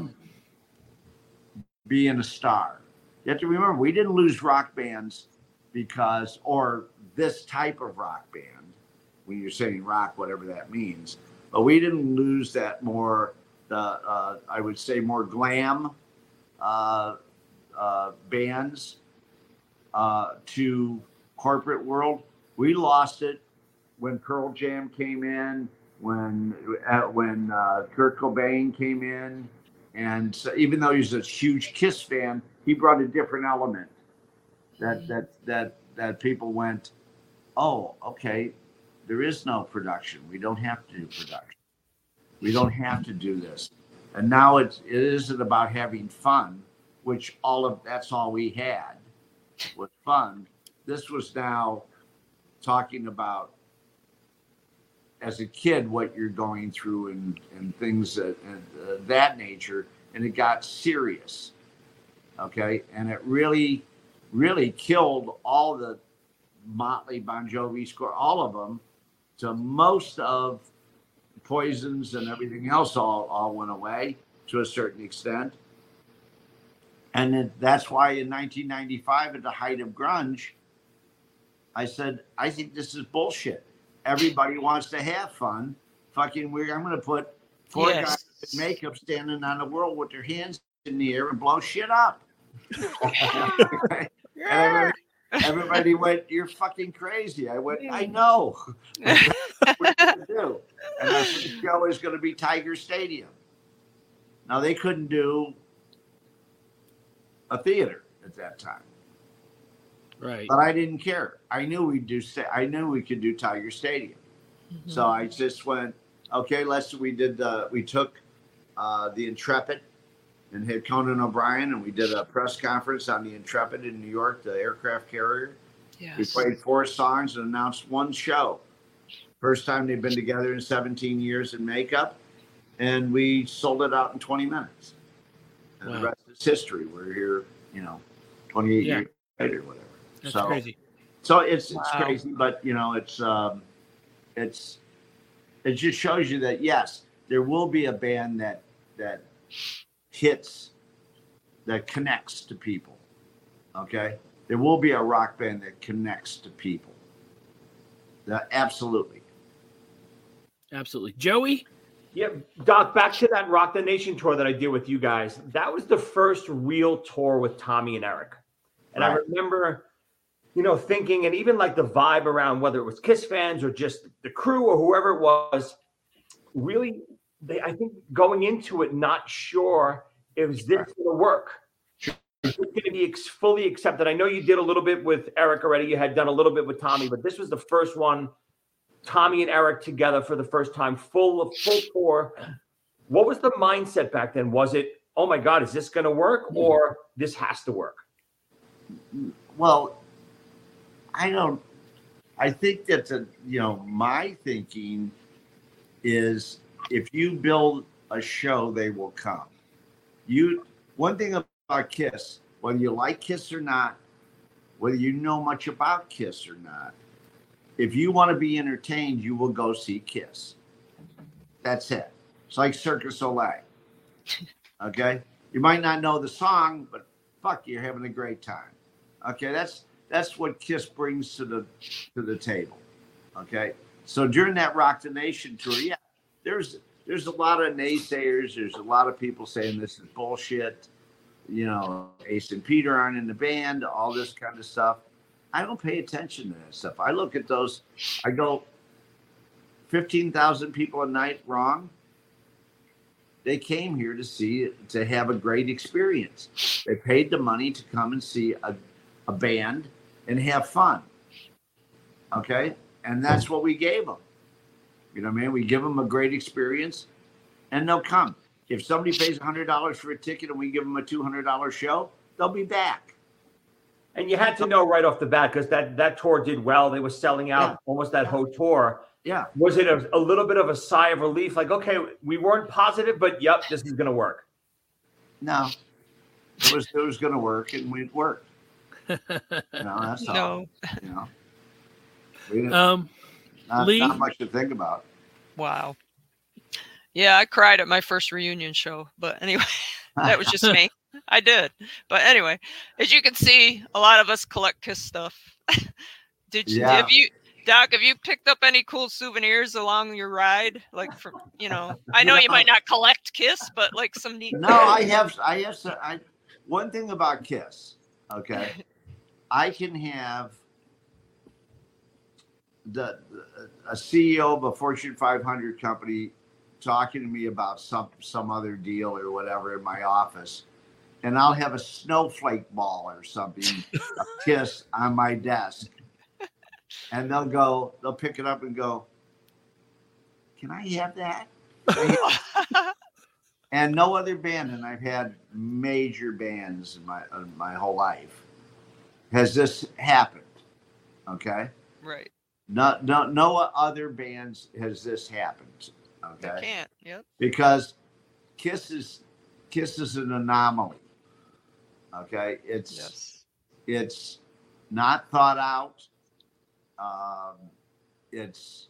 being a star. You have to remember, we didn't lose rock bands because, or this type of rock band, when you're saying rock, whatever that means, but we didn't lose that more, the uh, I would say more glam uh, uh, bands uh, to corporate world. We lost it when Pearl Jam came in, when uh, when uh, Kurt Cobain came in, and so even though he was a huge Kiss fan, he brought a different element that that that that people went, oh, okay, there is no production. We don't have to do production. We don't have to do this. And now it's it isn't about having fun, which all of that's all we had was fun. This was now talking about as a kid what you're going through and, and things that and, uh, that nature, and it got serious. Okay, and it really, really killed all the Motley, Bon Jovi score, all of them, to most of Poisons and everything else all, all went away to a certain extent. And then that's why in nineteen ninety-five, at the height of grunge, I said, I think this is bullshit. Everybody wants to have fun. Fucking weird. I'm going to put four Yes. guys in makeup standing on the world with their hands in the air and blow shit up. And everybody, everybody went, you're fucking crazy. I went, I know. What are you gonna do? And our first show is going to be Tiger Stadium. Now, they couldn't do a theater at that time. Right. But I didn't care. I knew we'd do. I knew we could do Tiger Stadium. Mm-hmm. So I just went, okay. Let's. We did. The, we took uh, the Intrepid and had Conan O'Brien, and we did a press conference on the Intrepid in New York, the aircraft carrier. Yes. We played four songs and announced one show. First time they've been together in seventeen years in makeup, and we sold it out in twenty minutes. And Wow. the rest is history. We're here, you know, twenty-eight Yeah. years later, whatever. That's so, crazy. So it's it's Wow. crazy, but you know, it's um, it's it just shows you that yes, there will be a band that that hits, that connects to people. Okay, there will be a rock band that connects to people. That absolutely. Absolutely. Joey? Yeah, Doc, back to that Rock the Nation tour that I did with you guys. That was the first real tour with Tommy and Eric. And I Right. remember, you know, thinking, and even like the vibe around whether it was Kiss fans or just the crew or whoever it was, really, they, I think going into it, not sure if this going to work. Is it going to be ex- fully accepted? I know you did a little bit with Eric already. You had done a little bit with Tommy, but this was the first one, Tommy and Eric together for the first time, full of full tour. What was the mindset back then? Was it, oh my God, is this going to work, or this has to work? Well, I don't. I think that the you know my thinking is if you build a show, they will come. You one thing about Kiss, whether you like Kiss or not, whether you know much about Kiss or not, if you want to be entertained, you will go see Kiss. That's it. It's like Circus Soleil. Okay, you might not know the song, but fuck, you're having a great time. Okay, that's that's what Kiss brings to the to the table. Okay, so during that Rock the Nation tour, yeah, there's there's a lot of naysayers. There's a lot of people saying this is bullshit. You know, Ace and Peter aren't in the band. All this kind of stuff. I don't pay attention to that stuff. I look at those. I go, fifteen thousand people a night. Wrong. They came here to see to have a great experience. They paid the money to come and see a, a band and have fun. Okay, and that's what we gave them. You know what I mean? We give them a great experience, and they'll come. If somebody pays one hundred dollars for a ticket and we give them a two hundred dollars show, they'll be back. And you had to know right off the bat, because that, that tour did well. They were selling out Yeah. almost that whole tour. Yeah. Was it a, a little bit of a sigh of relief? Like, okay, we weren't positive, but yep, this is going to work. No, it was it was going to work, and it worked. You know, that's all. No. You know, we didn't, Um, not, Lee? not much to think about. Wow. Yeah, I cried at my first reunion show, but anyway, that was just me. I did. But anyway, as you can see, a lot of us collect Kiss stuff. Did you, Yeah. have you, Doc, have you picked up any cool souvenirs along your ride? Like, from, you know, I know you might not collect Kiss, but like some neat. No, I have. I have. some- I one thing about Kiss. Okay, I can have the a C E O of a Fortune five hundred company talking to me about some some other deal or whatever in my office, and I'll have a snowflake ball or something, a Kiss on my desk. And they'll go, they'll pick it up and go, can I have that? And no other band, and I've had major bands in my in my whole life, has this happened. Okay? Right. No, no, no other bands has this happened. Okay? They can't. Yep. Because Kiss is Kiss is an anomaly. Okay? It's Yes. it's not thought out. Um, it's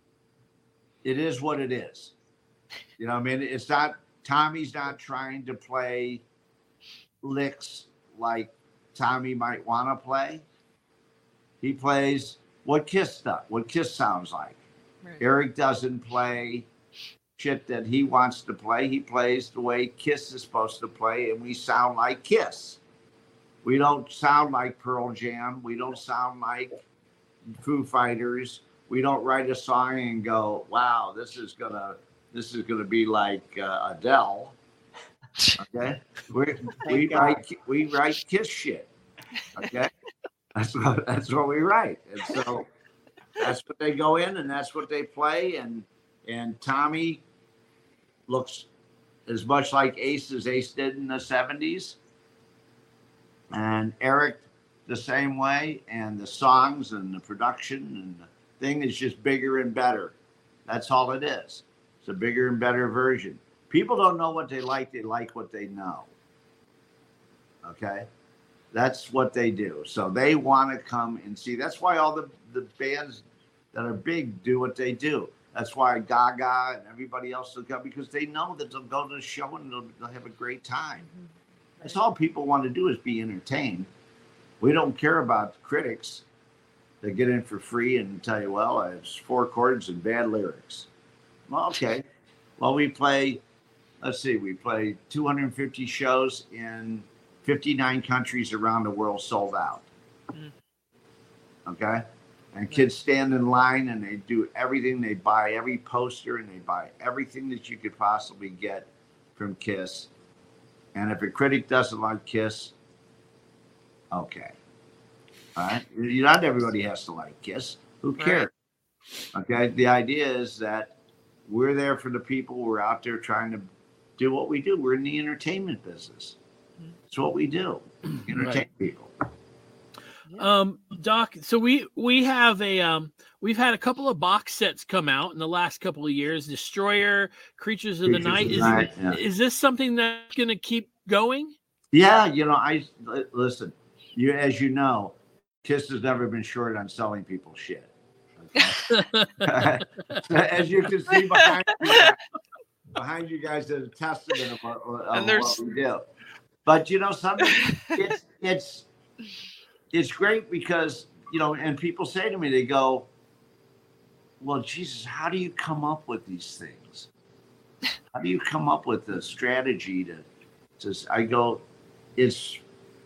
it is what it is. You know what I mean? It's not Tommy's not trying to play licks like Tommy might want to play. He plays what Kiss does, what Kiss sounds like. Right. Eric doesn't play shit that he wants to play. He plays the way Kiss is supposed to play, and we sound like Kiss. We don't sound like Pearl Jam. We don't sound like Foo Fighters. We don't write a song and go, wow, this is gonna this is gonna be like uh, Adele. Okay, we we write we write Kiss shit. Okay, that's what that's what we write, and so that's what they go in and that's what they play. And and Tommy looks as much like Ace as Ace did in the seventies, and Eric the same way, and the songs and the production and the thing is just bigger and better. That's all it is. It's a bigger and better version. People don't know what they like. They like what they know. Okay? That's what they do. So they want to come and see. That's why all the, the bands that are big do what they do. That's why Gaga and everybody else will come, because they know that they'll go to the show and they'll, they'll have a great time. That's all people want to do is be entertained. We don't care about critics that get in for free and tell you, well, it's four chords and bad lyrics. Well, okay. Well, we play, let's see, we play two hundred fifty shows in fifty-nine countries around the world, sold out. Mm. Okay? And kids stand in line and they do everything. They buy every poster and they buy everything that you could possibly get from Kiss. And if a critic doesn't like Kiss, okay. All right. Not everybody has to like Kiss. Who cares? Right. Okay. The idea is that we're there for the people. We're out there trying to do what we do. We're in the entertainment business. It's what we do. Entertain right. people. Um, Doc, so we we have a um we've had a couple of box sets come out in the last couple of years. Destroyer, Creatures of Creatures the Night. Of the is night, yeah. is this something that's going to keep going? Yeah, you know, I listen. You as you know, Kiss has never been short on selling people shit. Okay? As you can see behind you, behind you guys, there's a testament of, what, of what we do. But you know something, it's it's it's great because you know, and people say to me, they go, "Well, Jesus, how do you come up with these things? How do you come up with a strategy to?" to I go, it's.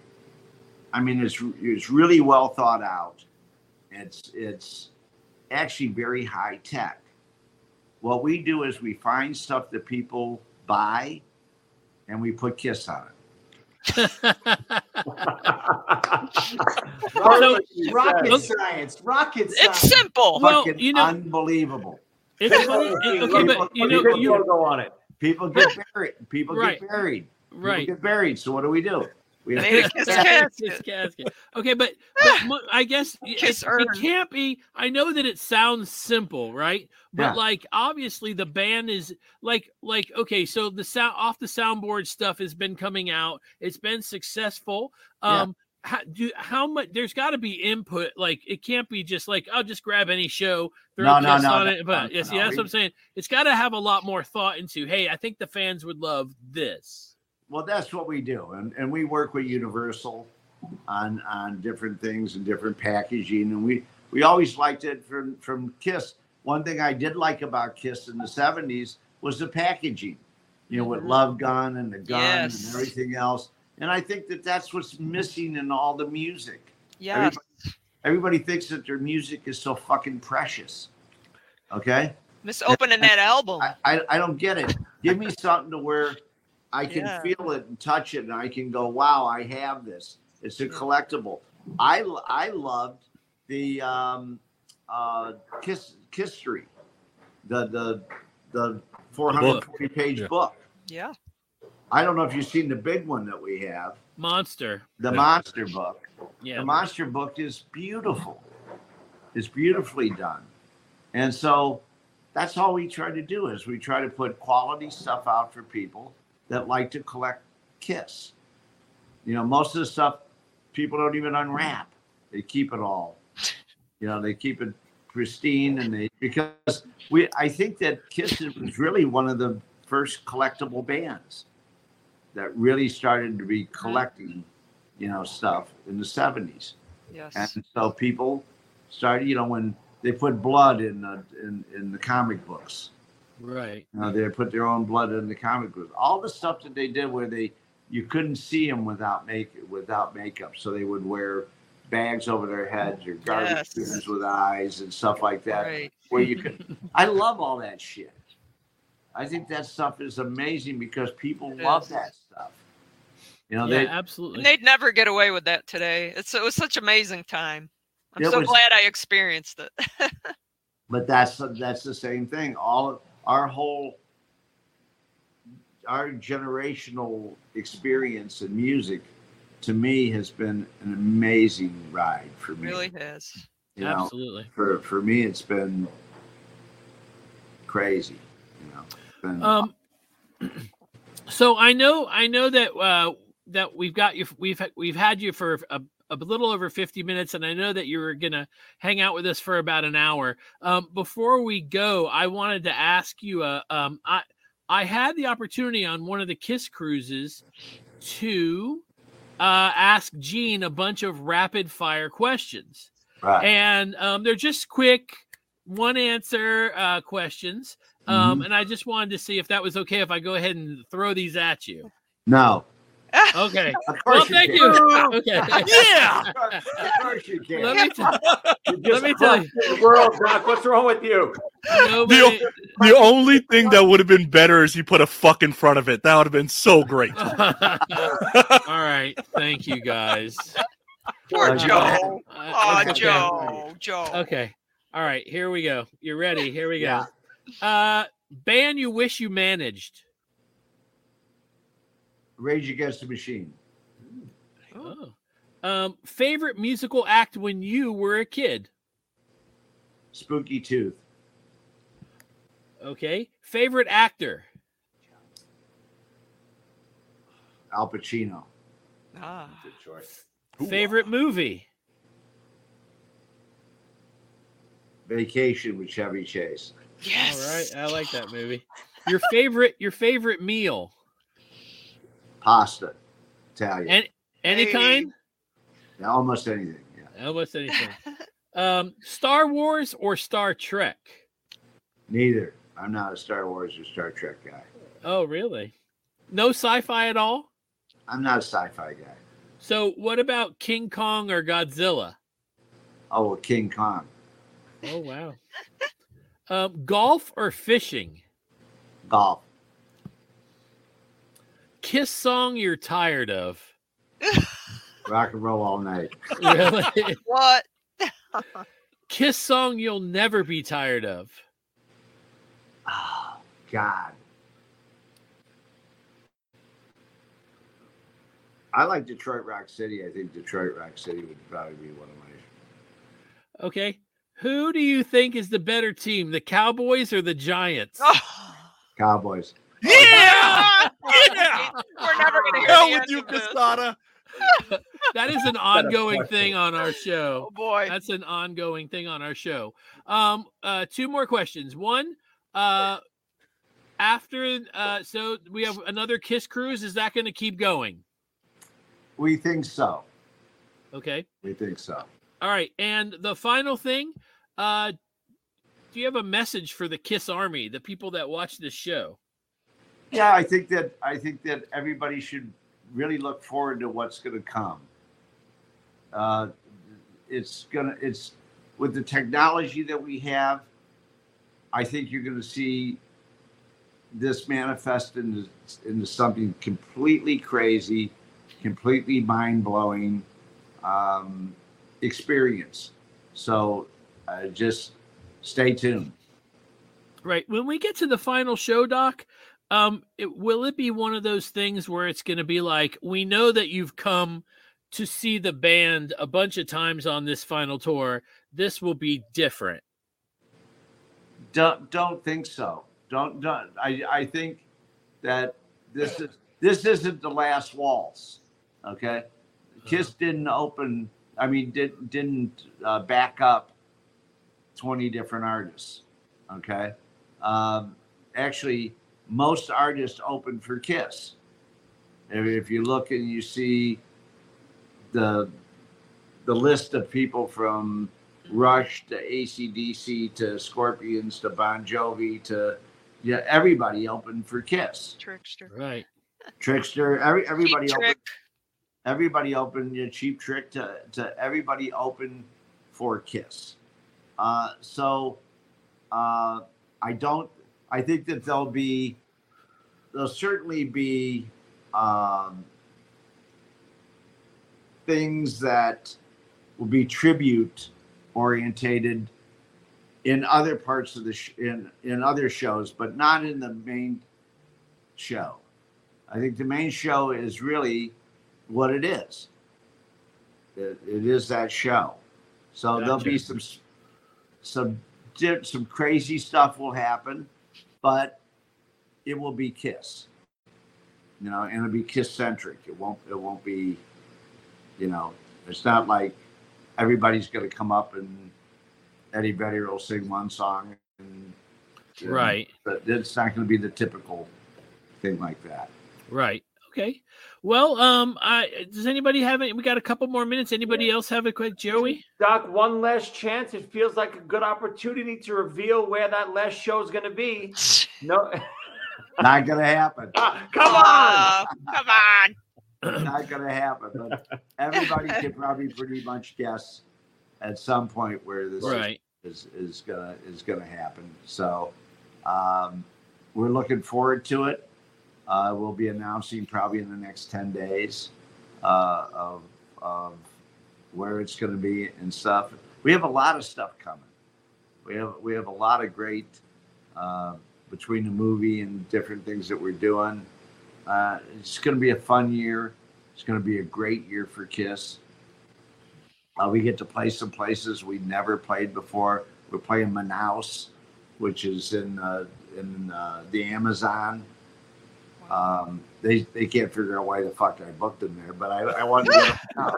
I mean, it's it's really well thought out. It's it's actually very high tech. What we do is we find stuff that people buy, and we put Kiss on it. rocket, rocket science, rocket science. It's simple. Well, you know, unbelievable. It's funny. Okay, but you know, you go on it. People get buried. People right. get buried. People right. get buried. So what do we do? We have Kiss casket. casket. Okay, but, but I guess it, it can't be. I know that it sounds simple, right? But yeah. like obviously the band is like like okay, so the sound off the soundboard stuff has been coming out. It's been successful. Um, yeah. how, do, how much? There's got to be input. Like it can't be just like I'll just grab any show, throw no, Kiss no, no, on no, it. But no, yes, no, yeah, that's we, what I'm saying. It's got to have a lot more thought into. Hey, I think the fans would love this. Well, that's what we do, and and we work with Universal on on different things and different packaging, and we we always liked it from from Kiss. One thing I did like about Kiss in the seventies was the packaging, you know, with Love Gun and the gun yes. and everything else. And I think that that's what's missing in all the music. Yes. Everybody, everybody thinks that their music is so fucking precious. Okay. Miss opening that album. I, I I don't get it. Give me something to where I can Yeah. feel it and touch it, and I can go, wow, I have this. It's a collectible. I I loved the um, uh, Kiss Kisstory, the the the four hundred forty page Yeah. book. Yeah. I don't know if you've seen the big one that we have, Monster. the Yeah. monster book. Yeah. The monster book is beautiful. It's beautifully done. And so that's all we try to do is we try to put quality stuff out for people that like to collect Kiss. You know, most of the stuff people don't even unwrap. They keep it all. You know, they keep it pristine, and they because we I think that Kiss was really one of the first collectible bands that really started to be collecting, you know, stuff in the seventies. Yes. And so people started, you know, when they put blood in the in, in the comic books. Right. You know, they put their own blood in the comic books. All the stuff that they did where they you couldn't see them without make without makeup, so they would wear bags over their heads or garbage Yes. bins with eyes and stuff like that. Right. Where you could, I love all that shit. I think that stuff is amazing because people It love is. that stuff. You know, Yeah, they absolutely. And they'd never get away with that today. It's it was such an amazing time. I'm It so was- glad I experienced it. But that's that's the same thing. All our whole our generational experience in music, to me, has been an amazing ride for me. Really has. You know, Absolutely. for for me, it's been crazy. You know, It's been- Um. So I know, I know that uh, that we've got you. We've we've had you for a, a little over fifty minutes, and I know that you were gonna hang out with us for about an hour. Um, before we go, I wanted to ask you. Uh, um, I I had the opportunity on one of the Kiss cruises to uh, ask Gene a bunch of rapid fire questions. right. And um, they're just quick one answer uh, questions. Um, Mhm. And I just wanted to see if that was okay if I go ahead and throw these at you. No, Okay. of Well, course thank you. you. Can. Okay. Yeah. Of course you can. Let me, t- You let just me tell you. crushed the world, Brock. What's wrong with you? Nobody. The, the only thing that would have been better is he put a fuck in front of it. That would have been so great. All right. Thank you, guys. Poor Uh, Joe. Uh, Oh, it's okay. Joe. Joe. Okay. All right. Here we go. You ready? Here we go. Uh, band you wish you managed. Rage Against the Machine. Oh. Um, favorite musical act when you were a kid. Spooky Tooth. Okay. Favorite actor. Al Pacino. Ah. Good choice. Favorite movie. Vacation with Chevy Chase. Yes. All right. I like that movie. Your favorite, your favorite meal. Pasta. Italian. And any Hey. kind? Yeah, almost anything. Yeah. Almost anything. Um, Star Wars or Star Trek? Neither. I'm not a Star Wars or Star Trek guy. Oh, really? No sci-fi at all? I'm not a sci-fi guy. So what about King Kong or Godzilla? Oh, well, King Kong. Oh, wow. Um, golf or fishing? Golf. Kiss song you're tired of? Rock and roll all night. Really? What? Kiss song you'll never be tired of? Oh, God. I like Detroit Rock City. I think Detroit Rock City would probably be one of my. Okay. Who do you think is the better team, the Cowboys or the Giants? Oh. Cowboys. Yeah. Yeah. We're never going to hear Hell the with end you, of this. Casada. That is an ongoing thing on our show. Oh boy. That's an ongoing thing on our show. Um, uh, two more questions. One, uh, after, uh, so we have another Kiss cruise. Is that going to keep going? We think so. Okay. We think so. All right. And the final thing, uh, do you have a message for the Kiss Army, the people that watch this show? Yeah, I think that I think that everybody should really look forward to what's going to come. Uh, it's gonna it's with the technology that we have. I think you're going to see this manifest into, into something completely crazy, completely mind-blowing um, experience. So uh, just stay tuned. Right. When we get to the final show, Doc, um, it, will it be one of those things where it's going to be like, we know that you've come to see the band a bunch of times on this final tour. This will be different. Don't don't think so. Don't don't. I I think that this is this isn't the last waltz. Okay, Kiss didn't open. I mean, did didn't uh, back up twenty different artists. Okay, um, actually, most artists open for Kiss. If, if you look and you see the the list of people from Rush to A C D C to Scorpions to Bon Jovi to yeah, everybody opened for Kiss. Trickster. Right. Trickster. Every everybody Cheap opened. Trick. Everybody opened. You know, Cheap Trick to to everybody open for Kiss. Uh, so uh, I don't. I think that there'll be. There'll certainly be. Um, things that will be tribute orientated in other parts of the sh- in in other shows, but not in the main show. I think the main show is really what it is. It, it is that show. So Gotcha. there'll be some some di- some crazy stuff will happen, but it will be Kiss. You know, and it'll be Kiss centric. It won't. It won't be. You know, it's not like everybody's going to come up and Eddie Vedder will sing one song, and you know, Right. but it's not going to be the typical thing like that. Right. Okay. Well, um, I does anybody have any? We got a couple more minutes. Anybody else have a quick, Joey? Doc, one last chance. It feels like a good opportunity to reveal where that last show is going to be. No, Not going to happen. Ah, come on. Oh, come on. Not going to happen. But everybody can probably pretty much guess at some point where this Right. is is gonna is gonna happen. So um, we're looking forward to it. Uh, we'll be announcing probably in the next ten days uh, of of where it's going to be and stuff. We have a lot of stuff coming. We have we have a lot of great uh, between the movie and different things that we're doing. Uh, it's going to be a fun year. It's going to be a great year for Kiss. Uh, we get to play some places we never played before. We're playing Manaus, which is in uh, in uh, the Amazon. Um, they they can't figure out why the fuck I booked them there, but I, I wanted to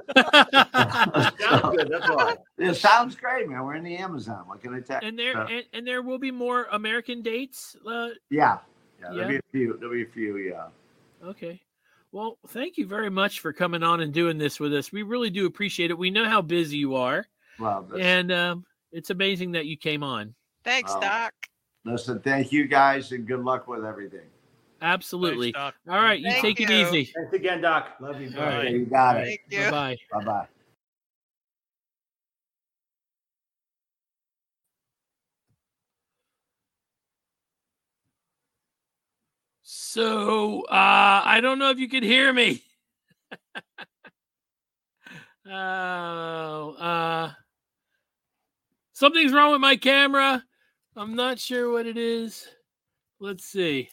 get Sounds good. That's all. It sounds great, man. We're in the Amazon. What can I tell you? And there So, and, and there will be more American dates. Uh, yeah, yeah, there'll Yeah. be a few. There'll be a few. Yeah. okay. Well, thank you very much for coming on and doing this with us. We really do appreciate it. We know how busy you are, Well, that's, and um, it's amazing that you came on. Thanks, Oh. Doc. listen. Thank you guys, and good luck with everything. Absolutely. Thanks, Doc. All right, you Thank take it you. easy. Thanks again, Doc. Love you, All bro. right. Okay, you got it. Thank you. Bye bye. Bye bye. So uh, I don't know if you could hear me. Oh, uh, something's wrong with my camera. I'm not sure what it is. Let's see.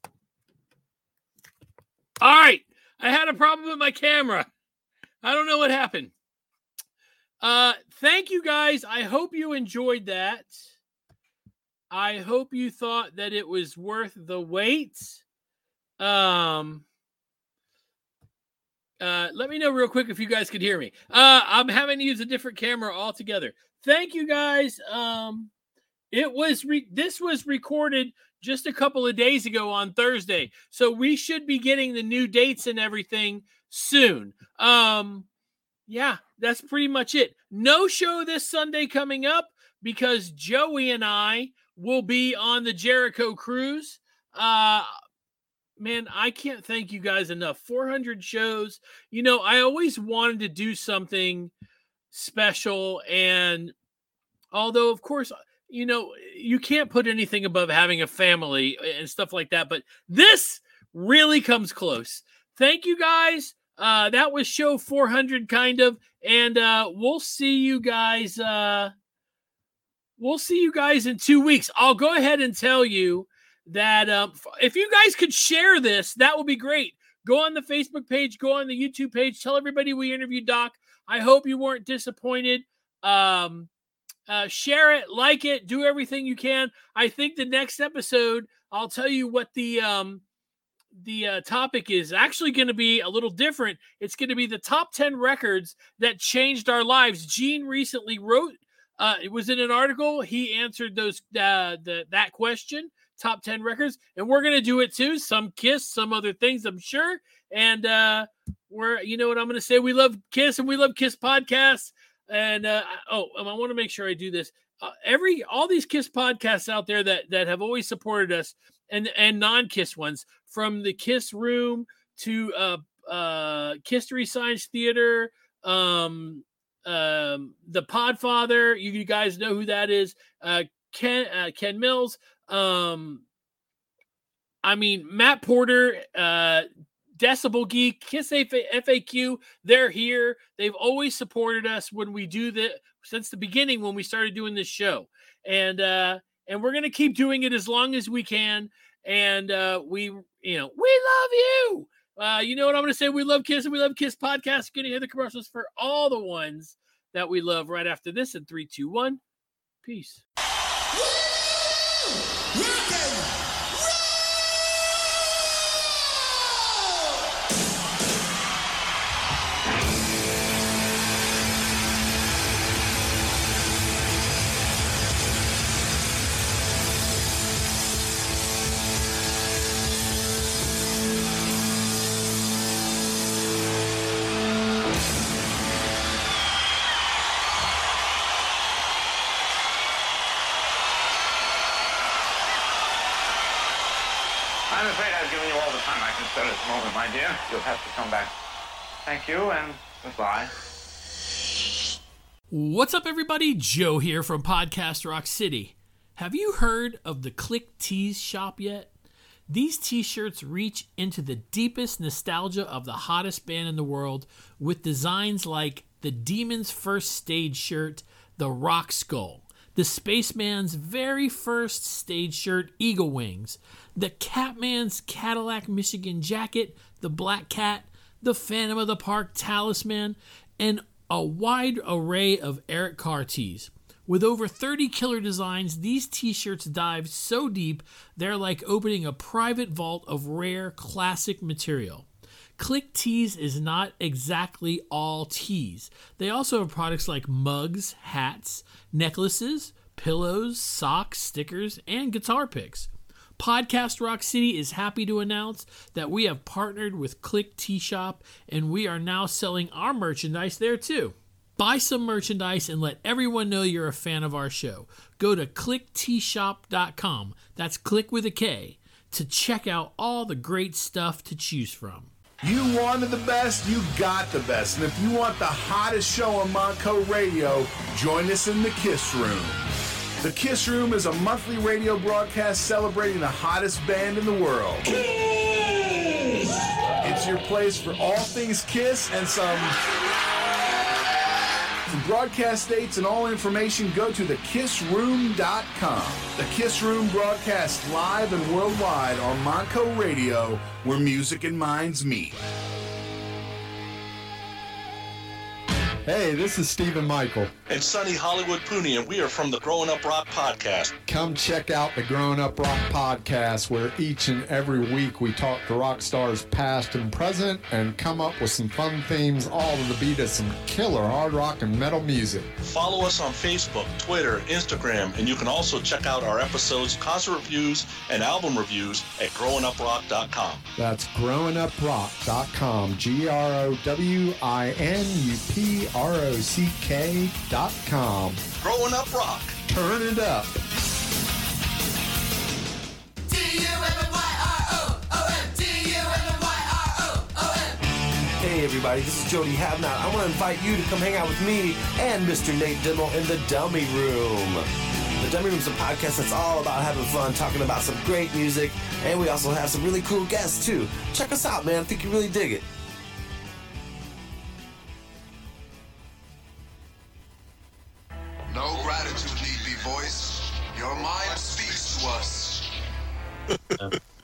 All right, I had a problem with my camera. I don't know what happened. Uh, thank you guys. I hope you enjoyed that. I hope you thought that it was worth the wait. Um, uh, let me know real quick if you guys could hear me. Uh, I'm having to use a different camera altogether. Thank you guys. Um, it was re- this was recorded just a couple of days ago on Thursday, so we should be getting the new dates and everything soon. Um, yeah, that's pretty much it. No show this Sunday coming up because Joey and I will be on the Jericho cruise. Uh, man, I can't thank you guys enough. four hundred shows. You know, I always wanted to do something special. And although, of course, you know, you can't put anything above having a family and stuff like that. But this really comes close. Thank you guys. Uh, that was show four hundred, kind of. And uh, we'll see you guys. Uh, we'll see you guys in two weeks. I'll go ahead and tell you that um, if you guys could share this, that would be great. Go on the Facebook page, go on the YouTube page, tell everybody we interviewed Doc. I hope you weren't disappointed. Um, uh, share it, like it, do everything you can. I think the next episode, I'll tell you what the um, the uh, topic is actually going to be a little different. It's going to be the top ten records that changed our lives. Gene recently wrote, uh, it was in an article. He answered those uh, the that question, top ten records, and we're going to do it too. Some Kiss, some other things, I'm sure. And uh, we're, you know what I'm going to say? We love Kiss and we love Kiss podcasts. And uh, oh, I want to make sure I do this. Uh, every all these Kiss podcasts out there that that have always supported us, and and non-Kiss ones, from the Kiss Room to uh, uh, Kisstory Science Theater, um, um, the Podfather. You, you guys know who that is. Uh, Ken uh, Ken Mills. Um, I mean Matt Porter. Uh, Decibel Geek, Kiss F A Q, they're here. They've always supported us when we do the since the beginning when we started doing this show, and uh, and we're gonna keep doing it as long as we can. And uh, we, you know, we love you. Uh, you know what I'm gonna say? We love Kiss and we love Kiss podcasts. You're gonna hear the commercials for all the ones that we love right after this. In three, two, one, peace. I'm afraid I've given you all the time I can spare at the moment, my dear. You'll have to come back. Thank you, and goodbye. What's up, everybody? Joe here from Podcast Rock City. Have you heard of the Click Tees shop yet? These t-shirts reach into the deepest nostalgia of the hottest band in the world with designs like the Demon's first stage shirt, the Rock Skull, the Spaceman's very first stage shirt, Eagle Wings, the Catman's Cadillac Michigan jacket, the Black Cat, the Phantom of the Park Talisman, and a wide array of Eric Carr tees. With over thirty killer designs, these t-shirts dive so deep, they're like opening a private vault of rare, classic material. Click Tees is not exactly all tees. They also have products like mugs, hats, necklaces, pillows, socks, stickers, and guitar picks. Podcast Rock City is happy to announce that we have partnered with Click Tee Shop, and we are now selling our merchandise there too. Buy some merchandise and let everyone know you're a fan of our show. Go to click tee shop dot com, that's click with a K, to check out all the great stuff to choose from. You wanted the best, you got the best. And if you want the hottest show on Monco Radio, join us in the Kiss Room. The Kiss Room is a monthly radio broadcast celebrating the hottest band in the world. Kiss! It's your place for all things Kiss and some... For broadcast dates and all information, go to the kiss room dot com. The Kiss Room broadcasts live and worldwide on Monco Radio, where music and minds meet. Hey, this is Stephen Michael. And Sonny Hollywood Pooney, and we are from the Growing Up Rock Podcast. Come check out the Growing Up Rock Podcast, where each and every week we talk to rock stars past and present and come up with some fun themes, all to the beat of some killer hard rock and metal music. Follow us on Facebook, Twitter, Instagram, and you can also check out our episodes, concert reviews, and album reviews at growing up rock dot com. That's growing up rock dot com, G R O W I N U P R O C K dot com. Growing Up Rock. Turn it up. D U M Y R O O M. D U M Y R O O M. Hey everybody, this is Jody Havnot. I want to invite you to come hang out with me and Mister Nate Dimmel in the Dummy Room. The Dummy Room's a podcast that's all about having fun, talking about some great music, and we also have some really cool guests too. Check us out, man. I think you really dig it. No gratitude need be voiced. Your mind speaks to us.